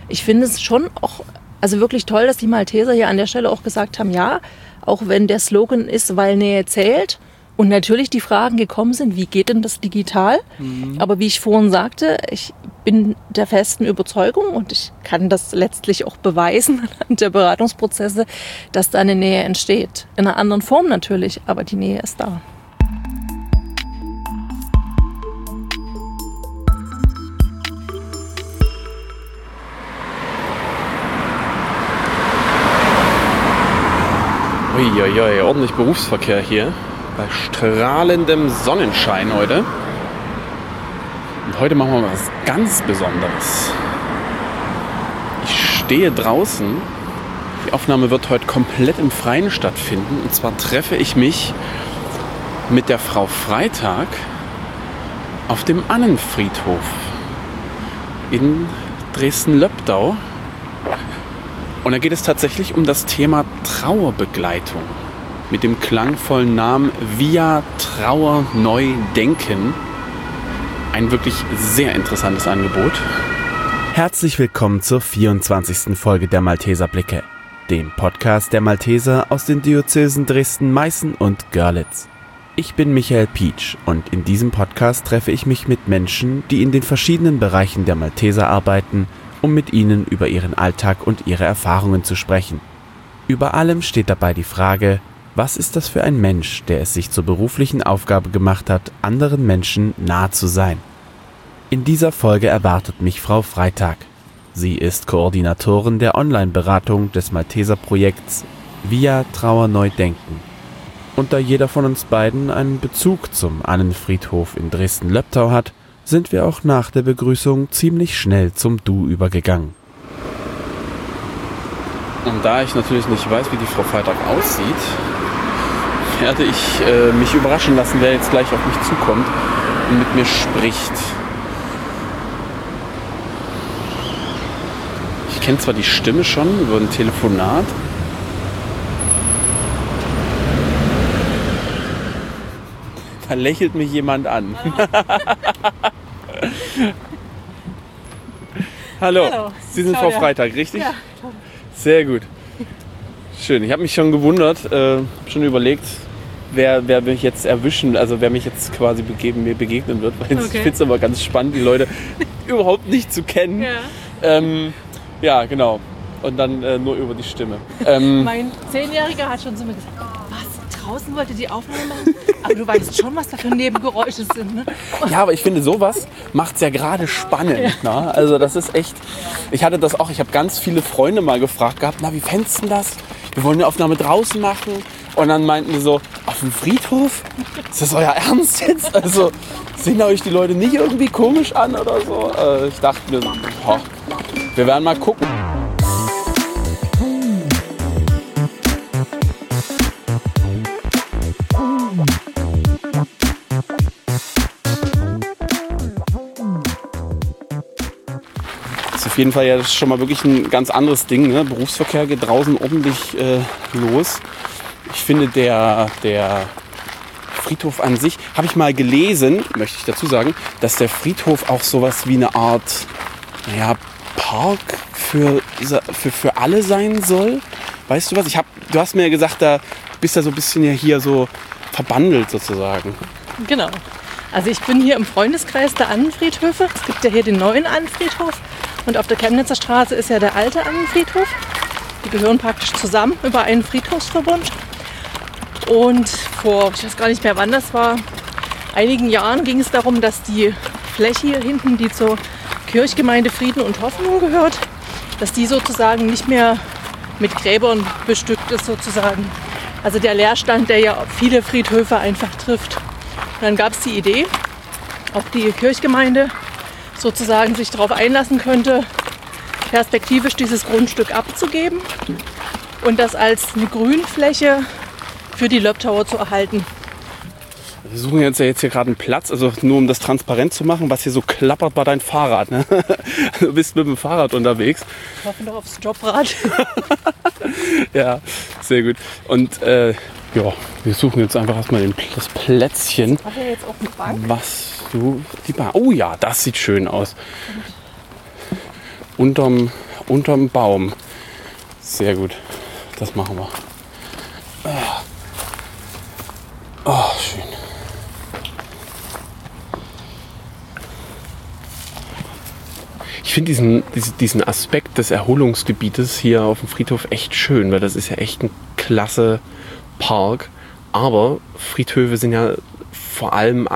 ich finde es schon auch, also wirklich toll, dass die Malteser hier an der Stelle auch gesagt haben, ja, auch wenn der Slogan ist, weil Nähe zählt. Und natürlich die Fragen gekommen sind, wie geht denn das digital? Aber wie ich vorhin sagte, ich bin der festen Überzeugung und ich kann das letztlich auch beweisen anhand der Beratungsprozesse, dass da eine Nähe entsteht. In einer anderen Form natürlich, aber die Nähe ist da. Uiuiui, ordentlich Berufsverkehr hier. Bei strahlendem Sonnenschein heute. Und heute machen wir was ganz Besonderes. Ich stehe draußen. Die Aufnahme wird heute komplett im Freien stattfinden. Und zwar treffe ich mich mit der Frau Freitag auf dem Annenfriedhof in Dresden-Löbdau. Und da geht es tatsächlich um das Thema Trauerbegleitung. Mit dem klangvollen Namen Via Trauer neu denken. Ein wirklich sehr interessantes Angebot. Herzlich willkommen zur 24. Folge der Malteser Blicke, dem Podcast der Malteser aus den Diözesen Dresden, Meißen und Görlitz. Ich bin Michael Pietsch und in diesem Podcast treffe ich mich mit Menschen, die in den verschiedenen Bereichen der Malteser arbeiten, um mit ihnen über ihren Alltag und ihre Erfahrungen zu sprechen. Über allem steht dabei die Frage: Was ist das für ein Mensch, der es sich zur beruflichen Aufgabe gemacht hat, anderen Menschen nahe zu sein? In dieser Folge erwartet mich Frau Freitag. Sie ist Koordinatorin der Online-Beratung des Malteser-Projekts Via Trauer neu denken. Und da jeder von uns beiden einen Bezug zum Annenfriedhof in Dresden-Löbdau hat, sind wir auch nach der Begrüßung ziemlich schnell zum Du übergegangen. Und da ich natürlich nicht weiß, wie die Frau Freitag aussieht, werde ich mich überraschen lassen, wer jetzt gleich auf mich zukommt und mit mir spricht. Ich kenne zwar die Stimme schon über ein Telefonat. Da lächelt mich jemand an. Hallo. Hallo. Sie sind Frau Freitag, richtig? Ja. Sehr gut. Schön. Ich habe mich schon gewundert, schon überlegt, wer mich jetzt erwischen, also wer mich jetzt quasi mir begegnen wird. Weil Ich finde es aber ganz spannend, die Leute überhaupt nicht zu kennen. Ja. Ja, genau. Und dann nur über die Stimme. Mein 10-Jähriger hat schon zu mir gesagt, was, draußen wollte die Aufnahme machen? Aber du weißt schon, was da für Nebengeräusche sind, ne? Ja, aber ich finde, sowas macht es ja gerade spannend. Ja. Ne? Also das ist echt, ich hatte das auch, ich habe ganz viele Freunde mal gefragt gehabt, na, wie fändest du das? Wir wollen eine Aufnahme draußen machen. Und dann meinten die so, auf dem Friedhof? Ist das euer Ernst jetzt? Also sehen euch die Leute nicht irgendwie komisch an oder so? Ich dachte mir, wir werden mal gucken. Auf jeden Fall ja, das ist schon mal wirklich ein ganz anderes Ding. Ne? Berufsverkehr geht draußen ordentlich los. Ich finde, der Friedhof an sich, habe ich mal gelesen, möchte ich dazu sagen, dass der Friedhof auch sowas wie eine Art Park für alle sein soll. Weißt du was? Du hast mir ja gesagt, da bist du so ein bisschen ja hier so verbandelt sozusagen. Genau. Also ich bin hier im Freundeskreis der Annenfriedhöfe. Es gibt ja hier den neuen Annenfriedhof. Und auf der Chemnitzer Straße ist ja der alte Annenfriedhof. Die gehören praktisch zusammen über einen Friedhofsverbund. Und vor, ich weiß gar nicht mehr wann das war, einigen Jahren ging es darum, dass die Fläche hier hinten, die zur Kirchgemeinde Frieden und Hoffnung gehört, dass die sozusagen nicht mehr mit Gräbern bestückt ist sozusagen. Also der Leerstand, der ja viele Friedhöfe einfach trifft. Und dann gab es die Idee, ob die Kirchgemeinde sozusagen sich darauf einlassen könnte, perspektivisch dieses Grundstück abzugeben und das als eine Grünfläche für die Löbdauer zu erhalten. Wir suchen jetzt hier gerade einen Platz, also nur um das transparent zu machen, was hier so klappert, war dein Fahrrad. Ne? Du bist mit dem Fahrrad unterwegs. Ich hoffe noch aufs Jobrad. Ja, sehr gut. Und wir suchen jetzt einfach erstmal das Plätzchen. Hat er jetzt auch eine Bank? Die Bank. Oh ja, das sieht schön aus. Unterm unterm Baum. Sehr gut. Das machen wir. Oh, schön. Ich finde diesen Aspekt des Erholungsgebietes hier auf dem Friedhof echt schön, weil das ist ja echt ein klasse Park. Aber Friedhöfe sind ja vor allem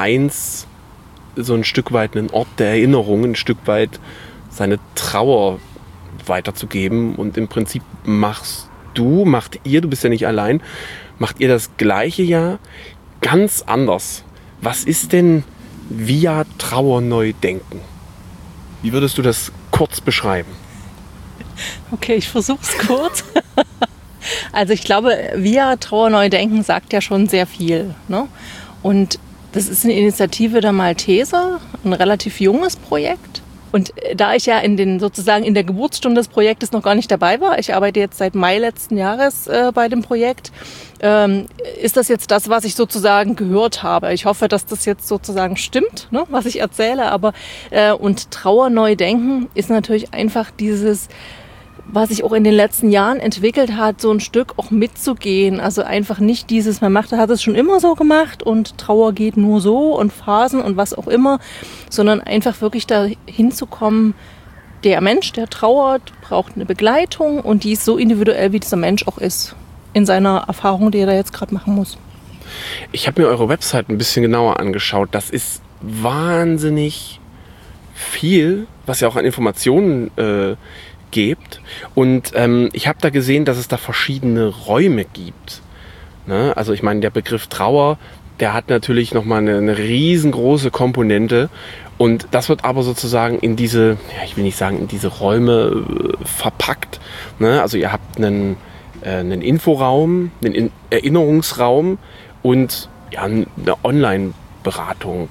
so ein Stück weit ein Ort der Erinnerung, ein Stück weit seine Trauer weiterzugeben. Und im Prinzip macht ihr, du bist ja nicht allein, macht ihr das gleiche ja ganz anders. Was ist denn Via Trauer neu denken? Wie würdest du das kurz beschreiben? Okay, ich versuche es kurz. Also ich glaube, Via Trauer neu denken sagt ja schon sehr viel. Ne? Und das ist eine Initiative der Malteser, ein relativ junges Projekt. Und da ich ja sozusagen in der Geburtsstunde des Projektes noch gar nicht dabei war, ich arbeite jetzt seit Mai letzten Jahres bei dem Projekt, ist das jetzt das, was ich sozusagen gehört habe. Ich hoffe, dass das jetzt sozusagen stimmt, ne, was ich erzähle. Aber und Trauer neu denken ist natürlich einfach dieses, was sich auch in den letzten Jahren entwickelt hat, so ein Stück auch mitzugehen. Also einfach nicht hat es schon immer so gemacht und Trauer geht nur so und Phasen und was auch immer, sondern einfach wirklich dahin zu kommen, der Mensch, der trauert, braucht eine Begleitung und die ist so individuell, wie dieser Mensch auch ist, in seiner Erfahrung, die er da jetzt gerade machen muss. Ich habe mir eure Website ein bisschen genauer angeschaut. Das ist wahnsinnig viel, was ja auch an Informationen gibt. Und ich habe da gesehen, dass es da verschiedene Räume gibt. Ne? Also ich meine, der Begriff Trauer, der hat natürlich nochmal eine riesengroße Komponente. Und das wird aber sozusagen in diese, ich will nicht sagen in diese Räume verpackt. Ne? Also ihr habt einen Inforaum, einen Erinnerungsraum und ja, eine Online-Beratung.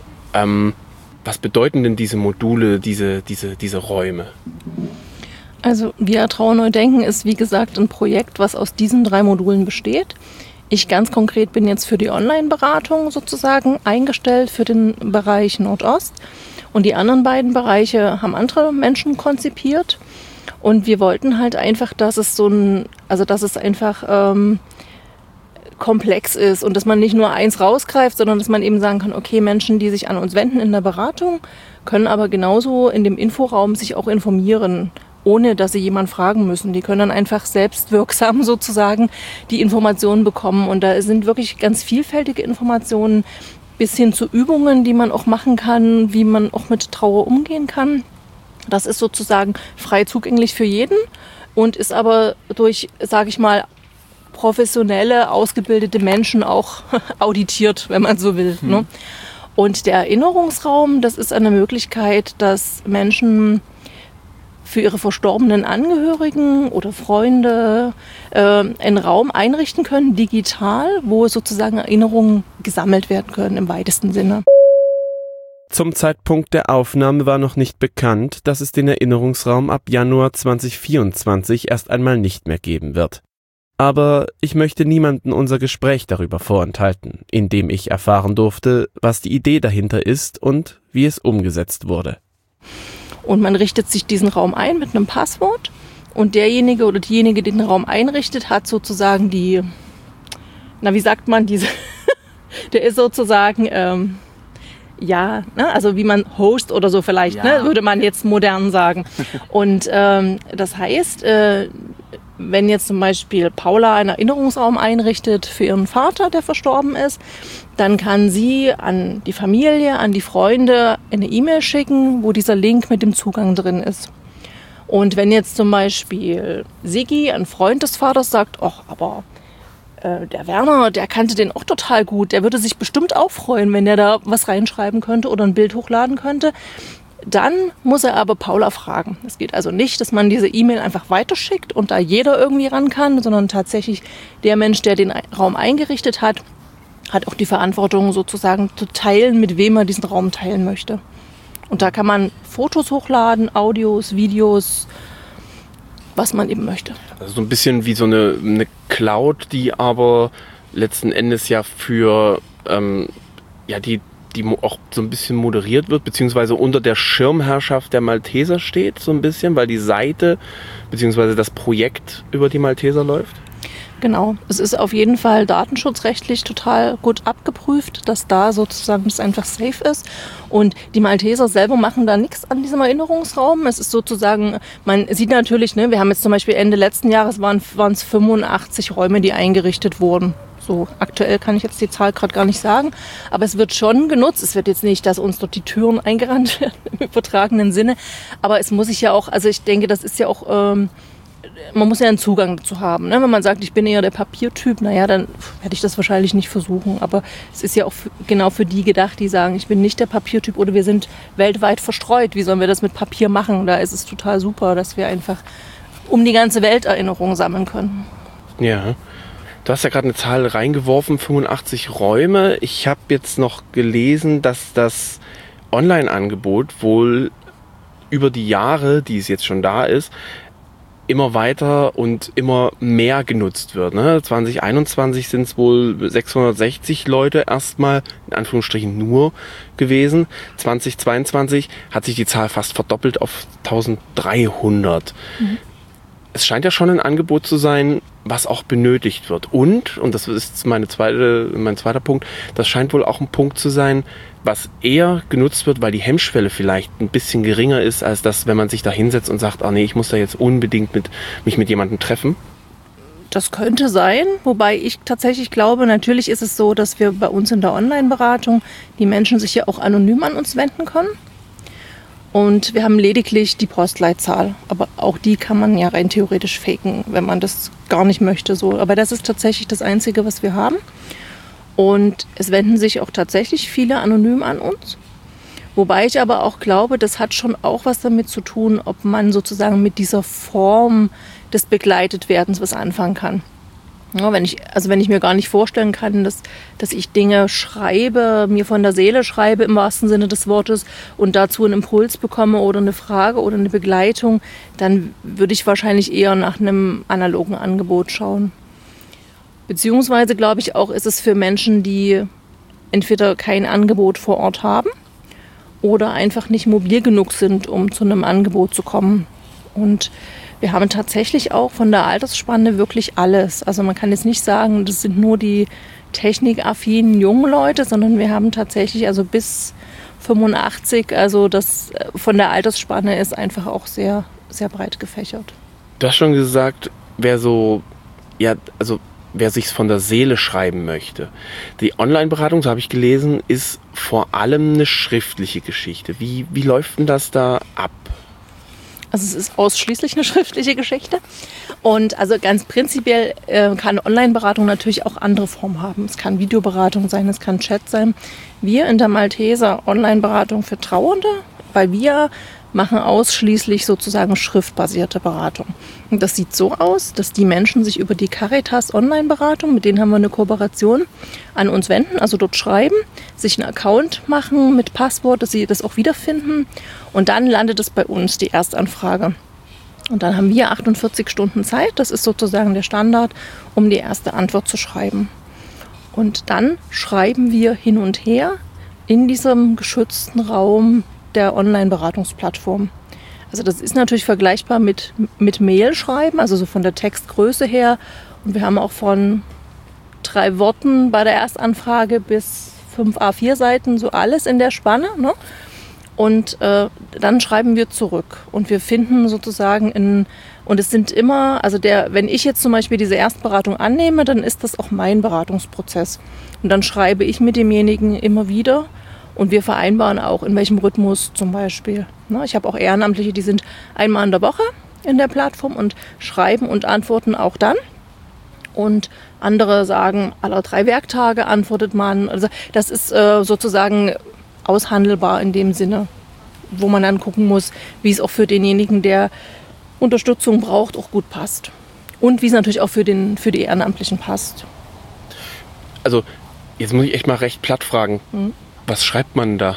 Was bedeuten denn diese Module, diese Räume? Also Via Trauer neu denken ist wie gesagt ein Projekt, was aus diesen 3 Modulen besteht. Ich ganz konkret bin jetzt für die Online-Beratung sozusagen eingestellt für den Bereich Nordost und die anderen beiden Bereiche haben andere Menschen konzipiert und wir wollten halt einfach, dass es einfach komplex ist und dass man nicht nur eins rausgreift, sondern dass man eben sagen kann, okay, Menschen, die sich an uns wenden in der Beratung, können aber genauso in dem Inforaum sich auch informieren, ohne dass sie jemanden fragen müssen. Die können dann einfach selbstwirksam sozusagen die Informationen bekommen. Und da sind wirklich ganz vielfältige Informationen bis hin zu Übungen, die man auch machen kann, wie man auch mit Trauer umgehen kann. Das ist sozusagen frei zugänglich für jeden und ist aber durch, sage ich mal, professionelle, ausgebildete Menschen auch auditiert, wenn man so will. Ne? Und der Erinnerungsraum, das ist eine Möglichkeit, dass Menschen für ihre verstorbenen Angehörigen oder Freunde einen Raum einrichten können, digital, wo sozusagen Erinnerungen gesammelt werden können im weitesten Sinne. Zum Zeitpunkt der Aufnahme war noch nicht bekannt, dass es den Erinnerungsraum ab Januar 2024 erst einmal nicht mehr geben wird. Aber ich möchte niemanden unser Gespräch darüber vorenthalten, indem ich erfahren durfte, was die Idee dahinter ist und wie es umgesetzt wurde. Und man richtet sich diesen Raum ein mit einem Passwort und derjenige oder diejenige, die den Raum einrichtet, hat sozusagen der ist sozusagen, also wie man Host oder so vielleicht, würde man jetzt modern sagen. Und das heißt, wenn jetzt zum Beispiel Paula einen Erinnerungsraum einrichtet für ihren Vater, der verstorben ist, dann kann sie an die Familie, an die Freunde eine E-Mail schicken, wo dieser Link mit dem Zugang drin ist. Und wenn jetzt zum Beispiel Sigi, ein Freund des Vaters, sagt, ach, aber der Werner, der kannte den auch total gut, der würde sich bestimmt auch freuen, wenn der da was reinschreiben könnte oder ein Bild hochladen könnte, dann muss er aber Paula fragen. Es geht also nicht, dass man diese E-Mail einfach weiterschickt und da jeder irgendwie ran kann, sondern tatsächlich der Mensch, der den Raum eingerichtet hat, hat auch die Verantwortung sozusagen zu teilen, mit wem er diesen Raum teilen möchte. Und da kann man Fotos hochladen, Audios, Videos, was man eben möchte. Also so ein bisschen wie so eine Cloud, die aber letzten Endes ja für die auch so ein bisschen moderiert wird, beziehungsweise unter der Schirmherrschaft der Malteser steht, so ein bisschen, weil die Seite, beziehungsweise das Projekt über die Malteser läuft? Genau, es ist auf jeden Fall datenschutzrechtlich total gut abgeprüft, dass da sozusagen das einfach safe ist. Und die Malteser selber machen da nichts an diesem Erinnerungsraum. Es ist sozusagen, man sieht natürlich, ne, wir haben jetzt zum Beispiel Ende letzten Jahres waren es 85 Räume, die eingerichtet wurden. So aktuell kann ich jetzt die Zahl gerade gar nicht sagen, aber es wird schon genutzt. Es wird jetzt nicht, dass uns dort die Türen eingerannt werden im übertragenen Sinne, aber es muss sich ja auch, also ich denke, das ist ja auch, man muss ja einen Zugang dazu haben. Ne? Wenn man sagt, ich bin eher der Papiertyp, naja, dann werde ich das wahrscheinlich nicht versuchen. Aber es ist ja auch genau für die gedacht, die sagen, ich bin nicht der Papiertyp oder wir sind weltweit verstreut. Wie sollen wir das mit Papier machen? Da ist es total super, dass wir einfach um die ganze Welt Erinnerungen sammeln können. Ja, du hast ja gerade eine Zahl reingeworfen, 85 Räume. Ich habe jetzt noch gelesen, dass das Online-Angebot wohl über die Jahre, die es jetzt schon da ist, immer weiter und immer mehr genutzt wird. Ne? 2021 sind es wohl 660 Leute erstmal, in Anführungsstrichen nur gewesen. 2022 hat sich die Zahl fast verdoppelt auf 1300. Es scheint ja schon ein Angebot zu sein, was auch benötigt wird. Und das ist mein zweiter Punkt, das scheint wohl auch ein Punkt zu sein, was eher genutzt wird, weil die Hemmschwelle vielleicht ein bisschen geringer ist, als das, wenn man sich da hinsetzt und sagt, nee, ich muss da jetzt unbedingt mich mit jemandem treffen. Das könnte sein, wobei ich tatsächlich glaube, natürlich ist es so, dass wir bei uns in der Online-Beratung die Menschen sich ja auch anonym an uns wenden können. Und wir haben lediglich die Postleitzahl, aber auch die kann man ja rein theoretisch faken, wenn man das gar nicht möchte. So. Aber das ist tatsächlich das Einzige, was wir haben. Und es wenden sich auch tatsächlich viele anonym an uns. Wobei ich aber auch glaube, das hat schon auch was damit zu tun, ob man sozusagen mit dieser Form des Begleitetwerdens was anfangen kann. Ja, wenn ich mir gar nicht vorstellen kann, dass ich Dinge schreibe, mir von der Seele schreibe im wahrsten Sinne des Wortes und dazu einen Impuls bekomme oder eine Frage oder eine Begleitung, dann würde ich wahrscheinlich eher nach einem analogen Angebot schauen. Beziehungsweise glaube ich auch, ist es für Menschen, die entweder kein Angebot vor Ort haben oder einfach nicht mobil genug sind, um zu einem Angebot zu kommen. Und wir haben tatsächlich auch von der Altersspanne wirklich alles. Also man kann jetzt nicht sagen, das sind nur die technikaffinen jungen Leute, sondern wir haben tatsächlich also bis 85, also das von der Altersspanne ist einfach auch sehr, sehr breit gefächert. Du hast schon gesagt, wer sich's von der Seele schreiben möchte. Die Online-Beratung, so habe ich gelesen, ist vor allem eine schriftliche Geschichte. Wie läuft denn das da ab? Also es ist ausschließlich eine schriftliche Geschichte. Und also ganz prinzipiell kann Online-Beratung natürlich auch andere Formen haben. Es kann Videoberatung sein, es kann Chat sein. Wir in der Malteser Online-Beratung für Trauernde, weil wir machen ausschließlich sozusagen schriftbasierte Beratung. Und das sieht so aus, dass die Menschen sich über die Caritas Online-Beratung, mit denen haben wir eine Kooperation, an uns wenden, also dort schreiben, sich einen Account machen mit Passwort, dass sie das auch wiederfinden und dann landet es bei uns, die Erstanfrage. Und dann haben wir 48 Stunden Zeit, das ist sozusagen der Standard, um die erste Antwort zu schreiben. Und dann schreiben wir hin und her in diesem geschützten Raum der Online-Beratungsplattform. Also das ist natürlich vergleichbar mit Mail schreiben, also so von der Textgröße her. Und wir haben auch von 3 Worten bei der Erstanfrage bis 5 A4-Seiten, so alles in der Spanne. Ne? Und dann schreiben wir zurück. Und wir finden sozusagen und es sind immer, also wenn ich jetzt zum Beispiel diese Erstberatung annehme, dann ist das auch mein Beratungsprozess. Und dann schreibe ich mit demjenigen immer wieder. Und wir vereinbaren auch, in welchem Rhythmus zum Beispiel. Ich habe auch Ehrenamtliche, die sind einmal in der Woche in der Plattform und schreiben und antworten auch dann. Und andere sagen, alle 3 Werktage antwortet man. Also das ist sozusagen aushandelbar in dem Sinne, wo man dann gucken muss, wie es auch für denjenigen, der Unterstützung braucht, auch gut passt. Und wie es natürlich auch für die Ehrenamtlichen passt. Also jetzt muss ich echt mal recht platt fragen. Was schreibt man da?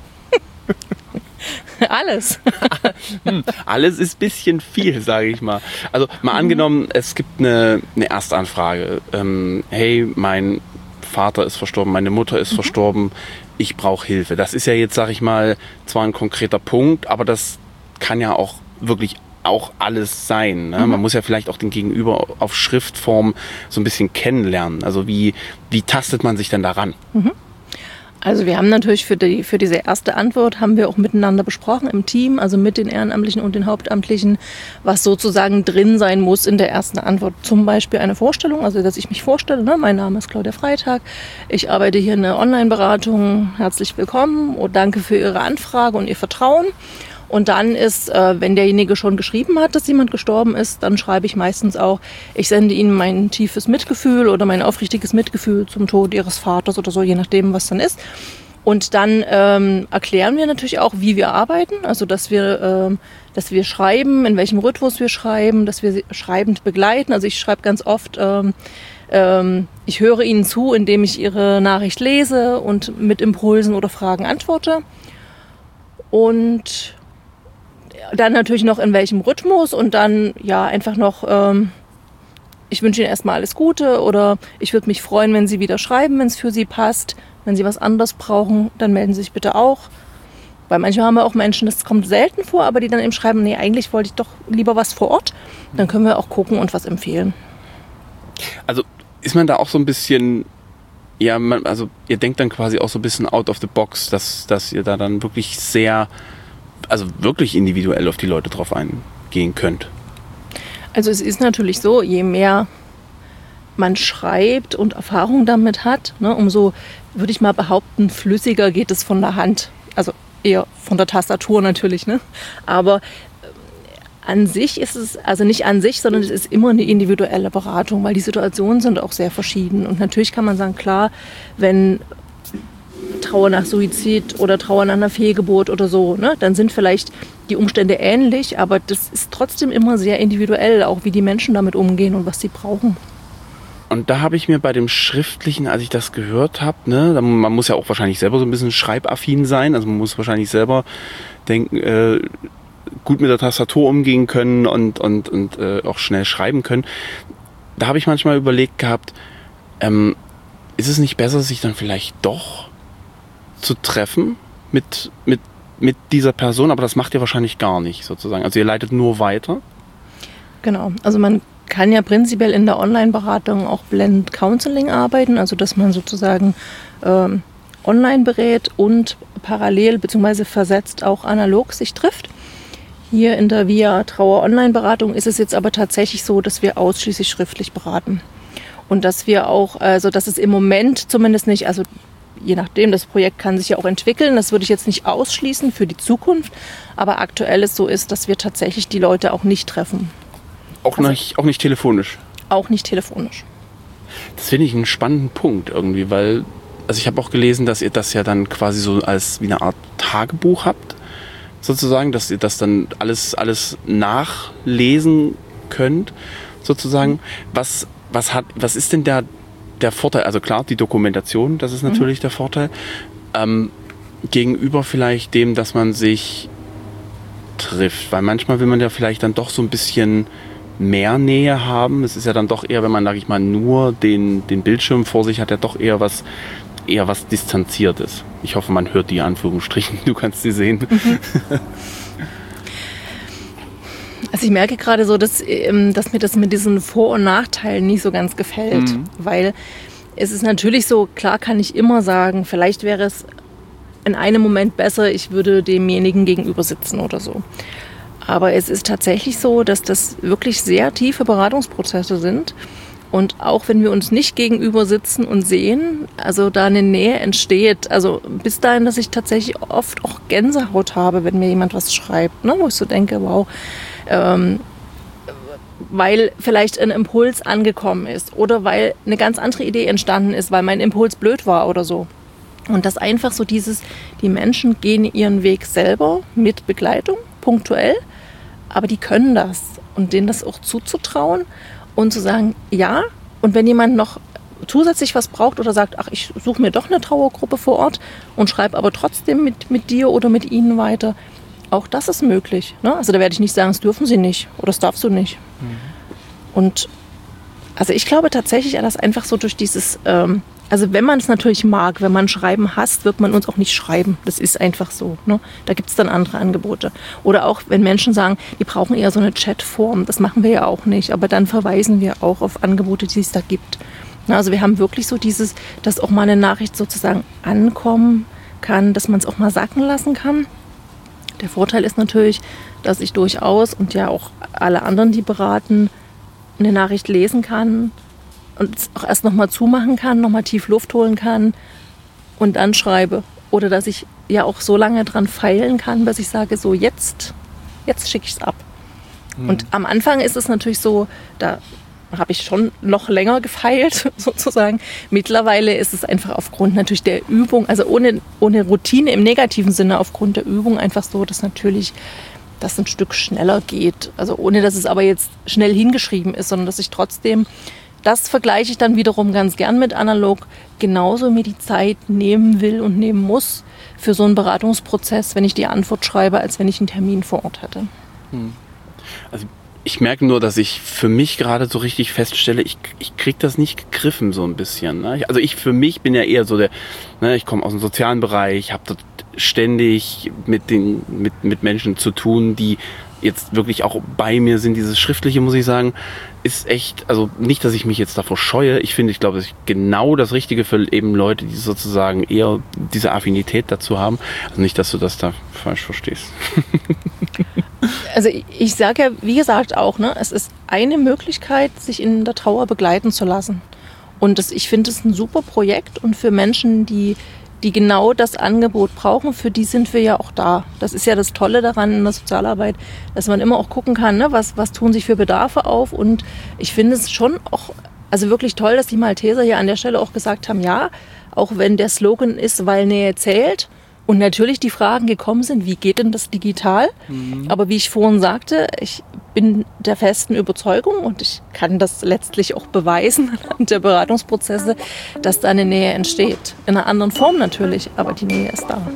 Alles. Alles ist ein bisschen viel, sage ich mal. Also mal angenommen, es gibt eine Erstanfrage. Hey, mein Vater ist verstorben, meine Mutter ist verstorben, ich brauche Hilfe. Das ist ja jetzt, sag ich mal, zwar ein konkreter Punkt, aber das kann ja auch wirklich auch alles sein. Ne? Man muss ja vielleicht auch den Gegenüber auf Schriftform so ein bisschen kennenlernen. Also wie tastet man sich denn daran? Also wir haben natürlich für diese erste Antwort haben wir auch miteinander besprochen im Team, also mit den Ehrenamtlichen und den Hauptamtlichen, was sozusagen drin sein muss in der ersten Antwort. Zum Beispiel eine Vorstellung, also dass ich mich vorstelle, ne? Mein Name ist Claudia Freitag, ich arbeite hier in der Online-Beratung, herzlich willkommen und danke für Ihre Anfrage und Ihr Vertrauen. Und dann ist, wenn derjenige schon geschrieben hat, dass jemand gestorben ist, dann schreibe ich meistens auch, ich sende Ihnen mein tiefes Mitgefühl oder mein aufrichtiges Mitgefühl zum Tod Ihres Vaters oder so, je nachdem, was dann ist. Und dann erklären wir natürlich auch, wie wir arbeiten, also dass wir schreiben, in welchem Rhythmus wir schreiben, dass wir schreibend begleiten. Also ich schreibe ganz oft, ich höre Ihnen zu, indem ich Ihre Nachricht lese und mit Impulsen oder Fragen antworte. Und dann natürlich noch in welchem Rhythmus und dann ja einfach noch, ich wünsche Ihnen erstmal alles Gute oder ich würde mich freuen, wenn Sie wieder schreiben, wenn es für Sie passt. Wenn Sie was anderes brauchen, dann melden Sie sich bitte auch. Weil manchmal haben wir auch Menschen, das kommt selten vor, aber die dann eben schreiben, nee, eigentlich wollte ich doch lieber was vor Ort. Dann können wir auch gucken und was empfehlen. Also ist man da auch so ein bisschen, ja, also ihr denkt dann quasi auch so ein bisschen out of the box, dass ihr da dann wirklich wirklich individuell auf die Leute drauf eingehen könnt. Also es ist natürlich so, je mehr man schreibt und Erfahrung damit hat, ne, umso, würde ich mal behaupten, flüssiger geht es von der Hand. Also eher von der Tastatur natürlich, ne? Aber an sich ist es, also nicht an sich, sondern es ist immer eine individuelle Beratung, weil die Situationen sind auch sehr verschieden. Und natürlich kann man sagen, klar, wenn Trauer nach Suizid oder Trauer nach einer Fehlgeburt oder so, ne, dann sind vielleicht die Umstände ähnlich, aber das ist trotzdem immer sehr individuell, auch wie die Menschen damit umgehen und was sie brauchen. Und da habe ich mir bei dem Schriftlichen, als ich das gehört habe, ne, man muss ja auch wahrscheinlich selber so ein bisschen schreibaffin sein, also man muss wahrscheinlich selber denken, gut mit der Tastatur umgehen können und auch schnell schreiben können. Da habe ich manchmal überlegt gehabt, ist es nicht besser, sich dann vielleicht doch zu treffen mit dieser Person, aber das macht ihr wahrscheinlich gar nicht sozusagen. Also ihr leitet nur weiter? Genau, also man kann ja prinzipiell in der Online-Beratung auch Blended Counseling arbeiten, also dass man sozusagen online berät und parallel bzw. versetzt auch analog sich trifft. Hier in der VIA Trauer Online-Beratung ist es jetzt aber tatsächlich so, dass wir ausschließlich schriftlich beraten. Und dass wir auch, also dass es im Moment zumindest nicht, also je nachdem, das Projekt kann sich ja auch entwickeln, das würde ich jetzt nicht ausschließen für die Zukunft, aber aktuell es so ist, dass wir tatsächlich die Leute auch nicht treffen. Auch nicht telefonisch? Auch nicht telefonisch. Das finde ich einen spannenden Punkt irgendwie, weil, also ich habe auch gelesen, dass ihr das ja dann quasi so als wie eine Art Tagebuch habt, sozusagen, dass ihr das dann alles nachlesen könnt, sozusagen. Was ist denn der Vorteil? Also klar, die Dokumentation, das ist natürlich der Vorteil. Gegenüber vielleicht dem, dass man sich trifft, weil manchmal will man ja vielleicht dann doch so ein bisschen mehr Nähe haben. Es ist ja dann doch eher, wenn man, sag ich mal, nur den Bildschirm vor sich hat, ja doch eher was Distanziertes. Ich hoffe, man hört die Anführungsstrichen. Du kannst sie sehen. Also ich merke gerade so, dass mir das mit diesen Vor- und Nachteilen nicht so ganz gefällt. Weil es ist natürlich so, klar kann ich immer sagen, vielleicht wäre es in einem Moment besser, ich würde demjenigen gegenüber sitzen oder so. Aber es ist tatsächlich so, dass das wirklich sehr tiefe Beratungsprozesse sind. Und auch wenn wir uns nicht gegenüber sitzen und sehen, also da eine Nähe entsteht, also bis dahin, dass ich tatsächlich oft auch Gänsehaut habe, wenn mir jemand was schreibt, ne, wo ich so denke, wow, weil vielleicht ein Impuls angekommen ist oder weil eine ganz andere Idee entstanden ist, weil mein Impuls blöd war oder so. Und das einfach so die Menschen gehen ihren Weg selber mit Begleitung, punktuell, aber die können das und denen das auch zuzutrauen und zu sagen, ja, und wenn jemand noch zusätzlich was braucht oder sagt, ach, ich suche mir doch eine Trauergruppe vor Ort und schreibe aber trotzdem mit dir oder mit ihnen weiter, auch das ist möglich. Ne? Also da werde ich nicht sagen, das dürfen sie nicht oder das darfst du nicht. Und also ich glaube tatsächlich, dass einfach so durch dieses Also wenn man es natürlich mag, wenn man Schreiben hasst, wird man uns auch nicht schreiben. Das ist einfach so. Ne? Da gibt es dann andere Angebote. Oder auch wenn Menschen sagen, die brauchen eher so eine Chatform. Das machen wir ja auch nicht. Aber dann verweisen wir auch auf Angebote, die es da gibt. Also wir haben wirklich so dieses, dass auch mal eine Nachricht sozusagen ankommen kann, dass man es auch mal sacken lassen kann. Der Vorteil ist natürlich, dass ich durchaus und ja auch alle anderen, die beraten, eine Nachricht lesen kann und es auch erst nochmal zumachen kann, nochmal tief Luft holen kann und dann schreibe. Oder dass ich ja auch so lange dran feilen kann, bis ich sage, so jetzt schicke ich es ab. Und am Anfang ist es natürlich so, da habe ich schon noch länger gefeilt, sozusagen. Mittlerweile ist es einfach aufgrund natürlich der Übung, also ohne Routine im negativen Sinne, aufgrund der Übung einfach so, dass natürlich das ein Stück schneller geht. Also ohne, dass es aber jetzt schnell hingeschrieben ist, sondern dass ich trotzdem, das vergleiche ich dann wiederum ganz gern mit analog, genauso mir die Zeit nehmen will und nehmen muss für so einen Beratungsprozess, wenn ich die Antwort schreibe, als wenn ich einen Termin vor Ort hätte. Also ich merke nur, dass ich für mich gerade so richtig feststelle, ich kriege das nicht gegriffen so ein bisschen. Ne? Also ich für mich bin ja eher so ich komme aus dem sozialen Bereich, habe dort ständig mit Menschen zu tun, die jetzt wirklich auch bei mir sind. Dieses Schriftliche, muss ich sagen, ist echt, also nicht, dass ich mich jetzt davor scheue. Ich glaube, das ist genau das Richtige für eben Leute, die sozusagen eher diese Affinität dazu haben. Also nicht, dass du das da falsch verstehst. Also ich sage ja, wie gesagt auch, es ist eine Möglichkeit, sich in der Trauer begleiten zu lassen. Und ich finde es ein super Projekt und für Menschen, die genau das Angebot brauchen, für die sind wir ja auch da. Das ist ja das Tolle daran in der Sozialarbeit, dass man immer auch gucken kann, was tun sich für Bedarfe auf. Und ich finde es schon auch, also wirklich toll, dass die Malteser hier an der Stelle auch gesagt haben, ja, auch wenn der Slogan ist, weil Nähe zählt. Und natürlich die Fragen gekommen sind, wie geht denn das digital? Aber wie ich vorhin sagte, ich bin der festen Überzeugung und ich kann das letztlich auch beweisen anhand der Beratungsprozesse, dass da eine Nähe entsteht. In einer anderen Form natürlich, aber die Nähe ist da.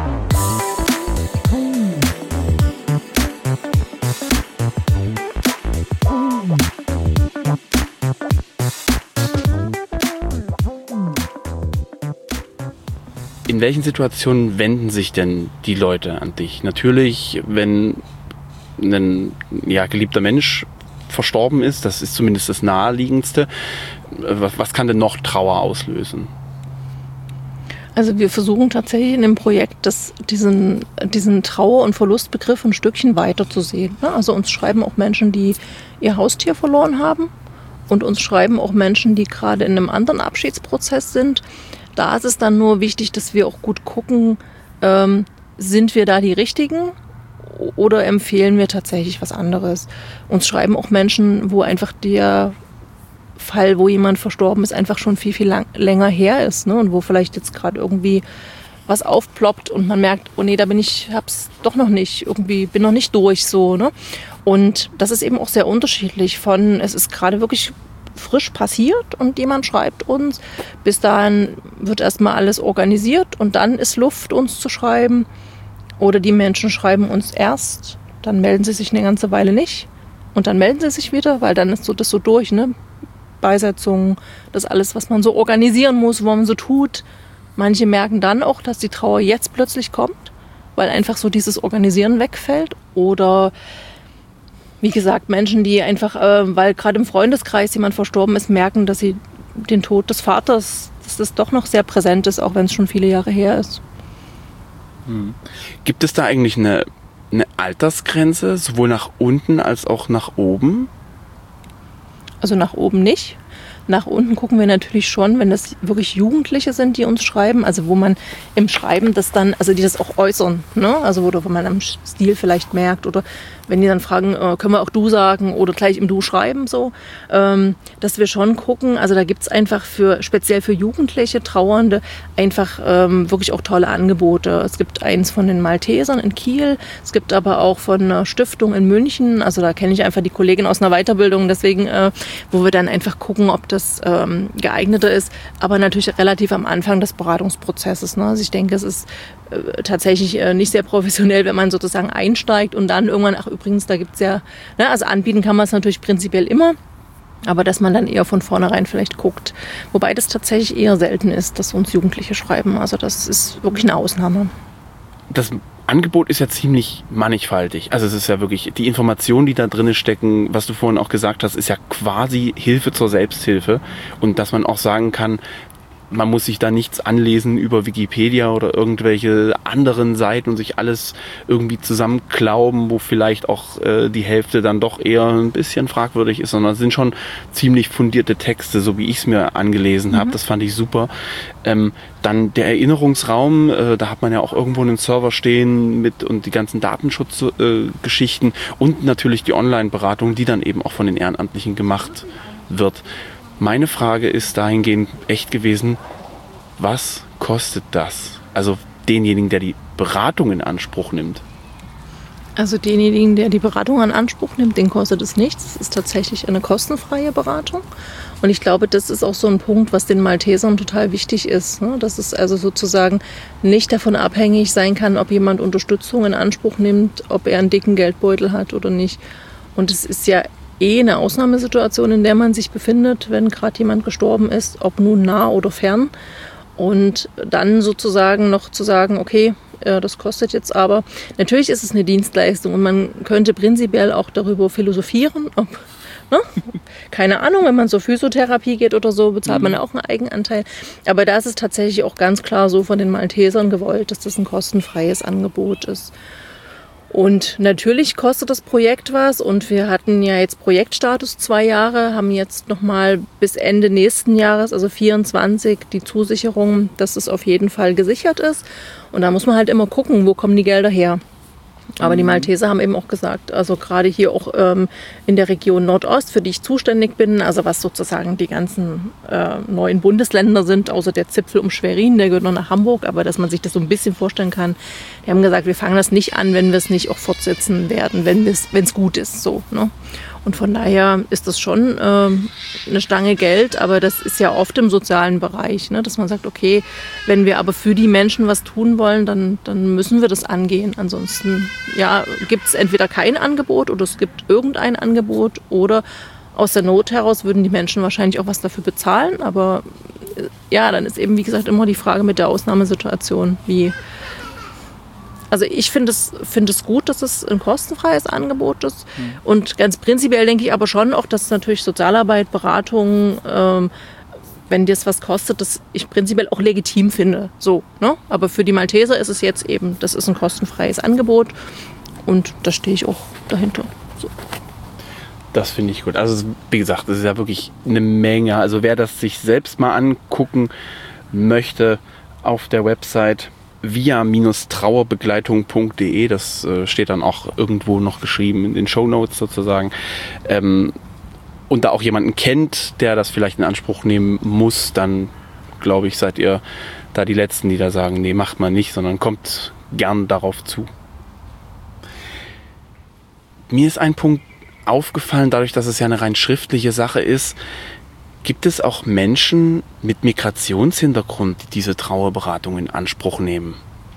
In welchen Situationen wenden sich denn die Leute an dich? Natürlich, wenn ein geliebter Mensch verstorben ist, das ist zumindest das Naheliegendste. Was kann denn noch Trauer auslösen? Also wir versuchen tatsächlich in dem Projekt diesen Trauer- und Verlustbegriff ein Stückchen weiter zu sehen. Also uns schreiben auch Menschen, die ihr Haustier verloren haben und uns schreiben auch Menschen, die gerade in einem anderen Abschiedsprozess sind. Da ist es dann nur wichtig, dass wir auch gut gucken, sind wir da die Richtigen oder empfehlen wir tatsächlich was anderes. Uns schreiben auch Menschen, wo einfach der Fall, wo jemand verstorben ist, einfach schon viel, viel länger her ist. Ne? Und wo vielleicht jetzt gerade irgendwie was aufploppt und man merkt, oh nee, hab's doch noch nicht, irgendwie bin noch nicht durch so. Ne? Und das ist eben auch sehr unterschiedlich es ist gerade wirklich frisch passiert und jemand schreibt uns. Bis dahin wird erstmal alles organisiert und dann ist Luft, uns zu schreiben. Oder die Menschen schreiben uns erst, dann melden sie sich eine ganze Weile nicht und dann melden sie sich wieder, weil dann ist das so durch, ne? Beisetzung, das alles, was man so organisieren muss, wo man so tut. Manche merken dann auch, dass die Trauer jetzt plötzlich kommt, weil einfach so dieses Organisieren wegfällt. Oder wie gesagt, Menschen, die einfach, weil gerade im Freundeskreis jemand verstorben ist, merken, dass sie den Tod des Vaters, dass das doch noch sehr präsent ist, auch wenn es schon viele Jahre her ist. Gibt es da eigentlich eine Altersgrenze, sowohl nach unten als auch nach oben? Also nach oben nicht. Nach unten gucken wir natürlich schon, wenn das wirklich Jugendliche sind, die uns schreiben, also wo man im Schreiben das dann, also die das auch äußern, ne? Also wo man am Stil vielleicht merkt oder wenn die dann fragen, können wir auch du sagen oder gleich im Du schreiben, so, dass wir schon gucken, also da gibt es einfach speziell für Jugendliche, Trauernde, einfach wirklich auch tolle Angebote. Es gibt eins von den Maltesern in Kiel, es gibt aber auch von einer Stiftung in München, also da kenne ich einfach die Kollegin aus einer Weiterbildung, deswegen, wo wir dann einfach gucken, ob das geeigneter ist, aber natürlich relativ am Anfang des Beratungsprozesses. Ne? Also ich denke, es ist tatsächlich nicht sehr professionell, wenn man sozusagen einsteigt und dann irgendwann, ach übrigens, da gibt es ja, ne, also anbieten kann man es natürlich prinzipiell immer, Aber dass man dann eher von vornherein vielleicht guckt. Wobei das tatsächlich eher selten ist, dass uns Jugendliche schreiben. Also das ist wirklich eine Ausnahme. Das Angebot ist ja ziemlich mannigfaltig. Also es ist ja wirklich, die Informationen, die da drin stecken, was du vorhin auch gesagt hast, ist ja quasi Hilfe zur Selbsthilfe. Und dass man auch sagen kann, man muss sich da nichts anlesen über Wikipedia oder irgendwelche anderen Seiten und sich alles irgendwie zusammenklauben, wo vielleicht auch die Hälfte dann doch eher ein bisschen fragwürdig ist, sondern es sind schon ziemlich fundierte Texte, so wie ich es mir angelesen habe. Das fand ich super. Dann der Erinnerungsraum, da hat man ja auch irgendwo einen Server stehen mit und die ganzen Datenschutzgeschichten und natürlich die Online-Beratung, die dann eben auch von den Ehrenamtlichen gemacht wird. Meine Frage ist dahingehend echt gewesen, was kostet das? Also denjenigen, der die Beratung in Anspruch nimmt. Also denjenigen, der die Beratung in Anspruch nimmt, den kostet es nichts. Es ist tatsächlich eine kostenfreie Beratung. Und ich glaube, das ist auch so ein Punkt, was den Maltesern total wichtig ist. Dass es also sozusagen nicht davon abhängig sein kann, ob jemand Unterstützung in Anspruch nimmt, ob er einen dicken Geldbeutel hat oder nicht. Und es ist ja eine Ausnahmesituation, in der man sich befindet, wenn gerade jemand gestorben ist, ob nun nah oder fern. Und dann sozusagen noch zu sagen, okay, das kostet jetzt aber. Natürlich ist es eine Dienstleistung und man könnte prinzipiell auch darüber philosophieren, ob, keine Ahnung, wenn man zur Physiotherapie geht oder so, bezahlt man auch einen Eigenanteil. Aber da ist es tatsächlich auch ganz klar so von den Maltesern gewollt, dass das ein kostenfreies Angebot ist. Und natürlich kostet das Projekt was und wir hatten ja jetzt Projektstatus 2 Jahre, haben jetzt nochmal bis Ende nächsten Jahres, also 24, die Zusicherung, dass es auf jeden Fall gesichert ist. Und da muss man halt immer gucken, wo kommen die Gelder her. Aber die Malteser haben eben auch gesagt, also gerade hier auch in der Region Nordost, für die ich zuständig bin, also was sozusagen die ganzen neuen Bundesländer sind, außer der Zipfel um Schwerin, der gehört noch nach Hamburg, aber dass man sich das so ein bisschen vorstellen kann. Die haben gesagt, wir fangen das nicht an, wenn wir es nicht auch fortsetzen werden, wenn es gut ist. So, ne? Und von daher ist das schon eine Stange Geld, aber das ist ja oft im sozialen Bereich, ne? Dass man sagt, okay, wenn wir aber für die Menschen was tun wollen, dann müssen wir das angehen. Ansonsten gibt es entweder kein Angebot oder es gibt irgendein Angebot oder aus der Not heraus würden die Menschen wahrscheinlich auch was dafür bezahlen. Aber dann ist eben, wie gesagt, immer die Frage mit der Ausnahmesituation, Also ich finde es gut, dass es ein kostenfreies Angebot ist. Und ganz prinzipiell denke ich aber schon auch, dass natürlich Sozialarbeit, Beratung, wenn das was kostet, das ich prinzipiell auch legitim finde. So, ne? Aber für die Malteser ist es jetzt eben, das ist ein kostenfreies Angebot und da stehe ich auch dahinter. So. Das finde ich gut. Also wie gesagt, das ist ja wirklich eine Menge. Also wer das sich selbst mal angucken möchte auf der Website via-trauerbegleitung.de, das steht dann auch irgendwo noch geschrieben in den Shownotes sozusagen, und da auch jemanden kennt, der das vielleicht in Anspruch nehmen muss, dann glaube ich, seid ihr da die Letzten, die da sagen, nee, macht man nicht, sondern kommt gern darauf zu. Mir ist ein Punkt aufgefallen, dadurch, dass es ja eine rein schriftliche Sache ist. Gibt es auch Menschen mit Migrationshintergrund, die diese Trauerberatung in Anspruch nehmen?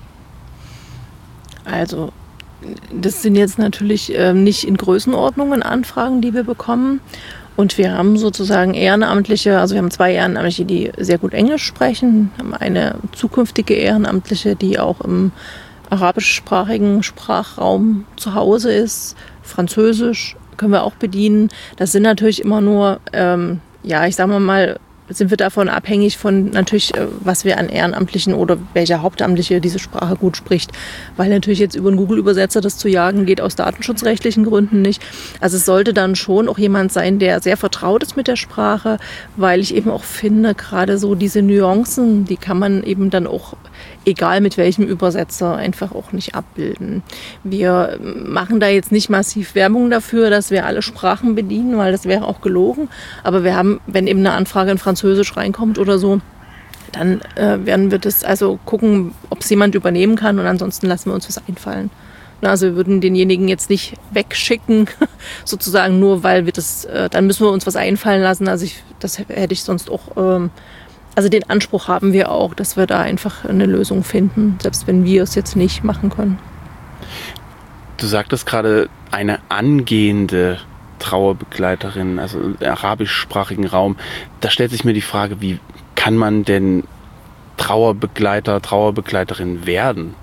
Also, das sind jetzt natürlich nicht in Größenordnungen Anfragen, die wir bekommen. Und wir haben sozusagen Ehrenamtliche, also wir haben 2 Ehrenamtliche, die sehr gut Englisch sprechen, haben eine zukünftige Ehrenamtliche, die auch im arabischsprachigen Sprachraum zu Hause ist. Französisch können wir auch bedienen. Das sind natürlich immer nur ich sage mal, sind wir davon abhängig von natürlich, was wir an Ehrenamtlichen oder welcher Hauptamtliche diese Sprache gut spricht. Weil natürlich jetzt über einen Google-Übersetzer das zu jagen geht aus datenschutzrechtlichen Gründen nicht. Also es sollte dann schon auch jemand sein, der sehr vertraut ist mit der Sprache, weil ich eben auch finde, gerade so diese Nuancen, die kann man eben dann auch, egal mit welchem Übersetzer, einfach auch nicht abbilden. Wir machen da jetzt nicht massiv Werbung dafür, dass wir alle Sprachen bedienen, weil das wäre auch gelogen. Aber wir haben, wenn eben eine Anfrage in Französisch reinkommt oder so, dann werden wir das also gucken, ob es jemand übernehmen kann und ansonsten lassen wir uns was einfallen. Also wir würden denjenigen jetzt nicht wegschicken, sozusagen nur, weil wir das, dann müssen wir uns was einfallen lassen. Also das hätte ich sonst auch, also den Anspruch haben wir auch, dass wir da einfach eine Lösung finden, selbst wenn wir es jetzt nicht machen können. Du sagtest gerade, eine angehende Trauerbegleiterin, also im arabischsprachigen Raum. Da stellt sich mir die Frage, wie kann man denn Trauerbegleiter, Trauerbegleiterin werden?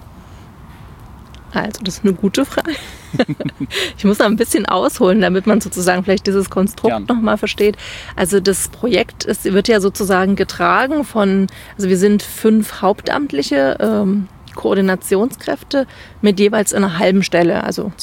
Also, das ist eine gute Frage. Ich muss da ein bisschen ausholen, damit man sozusagen vielleicht dieses Konstrukt nochmal versteht. Also das Projekt wird ja sozusagen getragen von, also wir sind 5 hauptamtliche Koordinationskräfte mit jeweils einer halben Stelle, also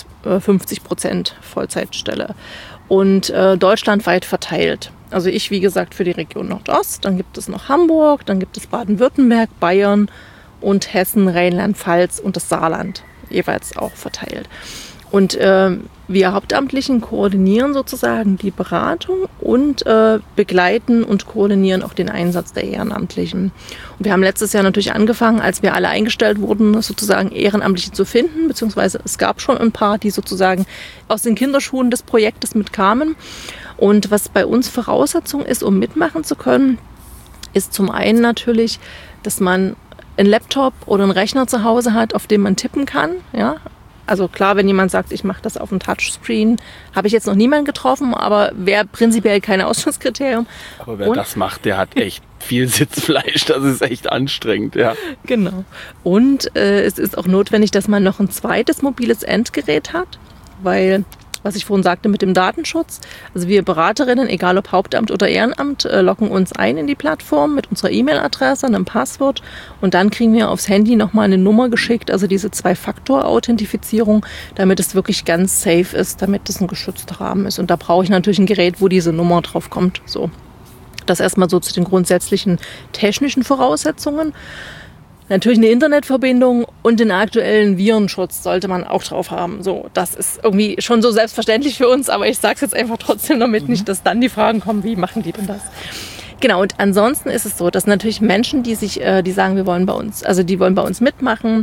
50% Vollzeitstelle und deutschlandweit verteilt. Also ich, wie gesagt, für die Region Nordost, dann gibt es noch Hamburg, dann gibt es Baden-Württemberg, Bayern und Hessen, Rheinland-Pfalz und das Saarland jeweils auch verteilt. Und wir Hauptamtlichen koordinieren sozusagen die Beratung und begleiten und koordinieren auch den Einsatz der Ehrenamtlichen. Und wir haben letztes Jahr natürlich angefangen, als wir alle eingestellt wurden, sozusagen Ehrenamtliche zu finden, beziehungsweise es gab schon ein paar, die sozusagen aus den Kinderschuhen des Projektes mitkamen. Und was bei uns Voraussetzung ist, um mitmachen zu können, ist zum einen natürlich, dass man einen Laptop oder einen Rechner zu Hause hat, auf dem man tippen kann. Ja? Also klar, wenn jemand sagt, ich mache das auf dem Touchscreen, habe ich jetzt noch niemanden getroffen, aber wäre prinzipiell kein Ausschlusskriterium. Aber wer das macht, der hat echt viel Sitzfleisch, das ist echt anstrengend. Ja. Genau. Und es ist auch notwendig, dass man noch ein zweites mobiles Endgerät hat, weil, was ich vorhin sagte mit dem Datenschutz, also wir Beraterinnen, egal ob Hauptamt oder Ehrenamt, loggen uns ein in die Plattform mit unserer E-Mail-Adresse, einem Passwort und dann kriegen wir aufs Handy nochmal eine Nummer geschickt, also diese 2-Faktor-Authentifizierung, damit es wirklich ganz safe ist, damit es ein geschützter Rahmen ist. Und da brauche ich natürlich ein Gerät, wo diese Nummer drauf kommt. So. Das erstmal so zu den grundsätzlichen technischen Voraussetzungen. Natürlich eine Internetverbindung und den aktuellen Virenschutz sollte man auch drauf haben. So, das ist irgendwie schon so selbstverständlich für uns, aber ich sage es jetzt einfach trotzdem, damit nicht, dass dann die Fragen kommen, wie machen die denn das? Genau, und ansonsten ist es so, dass natürlich Menschen, die sagen, die wollen bei uns mitmachen,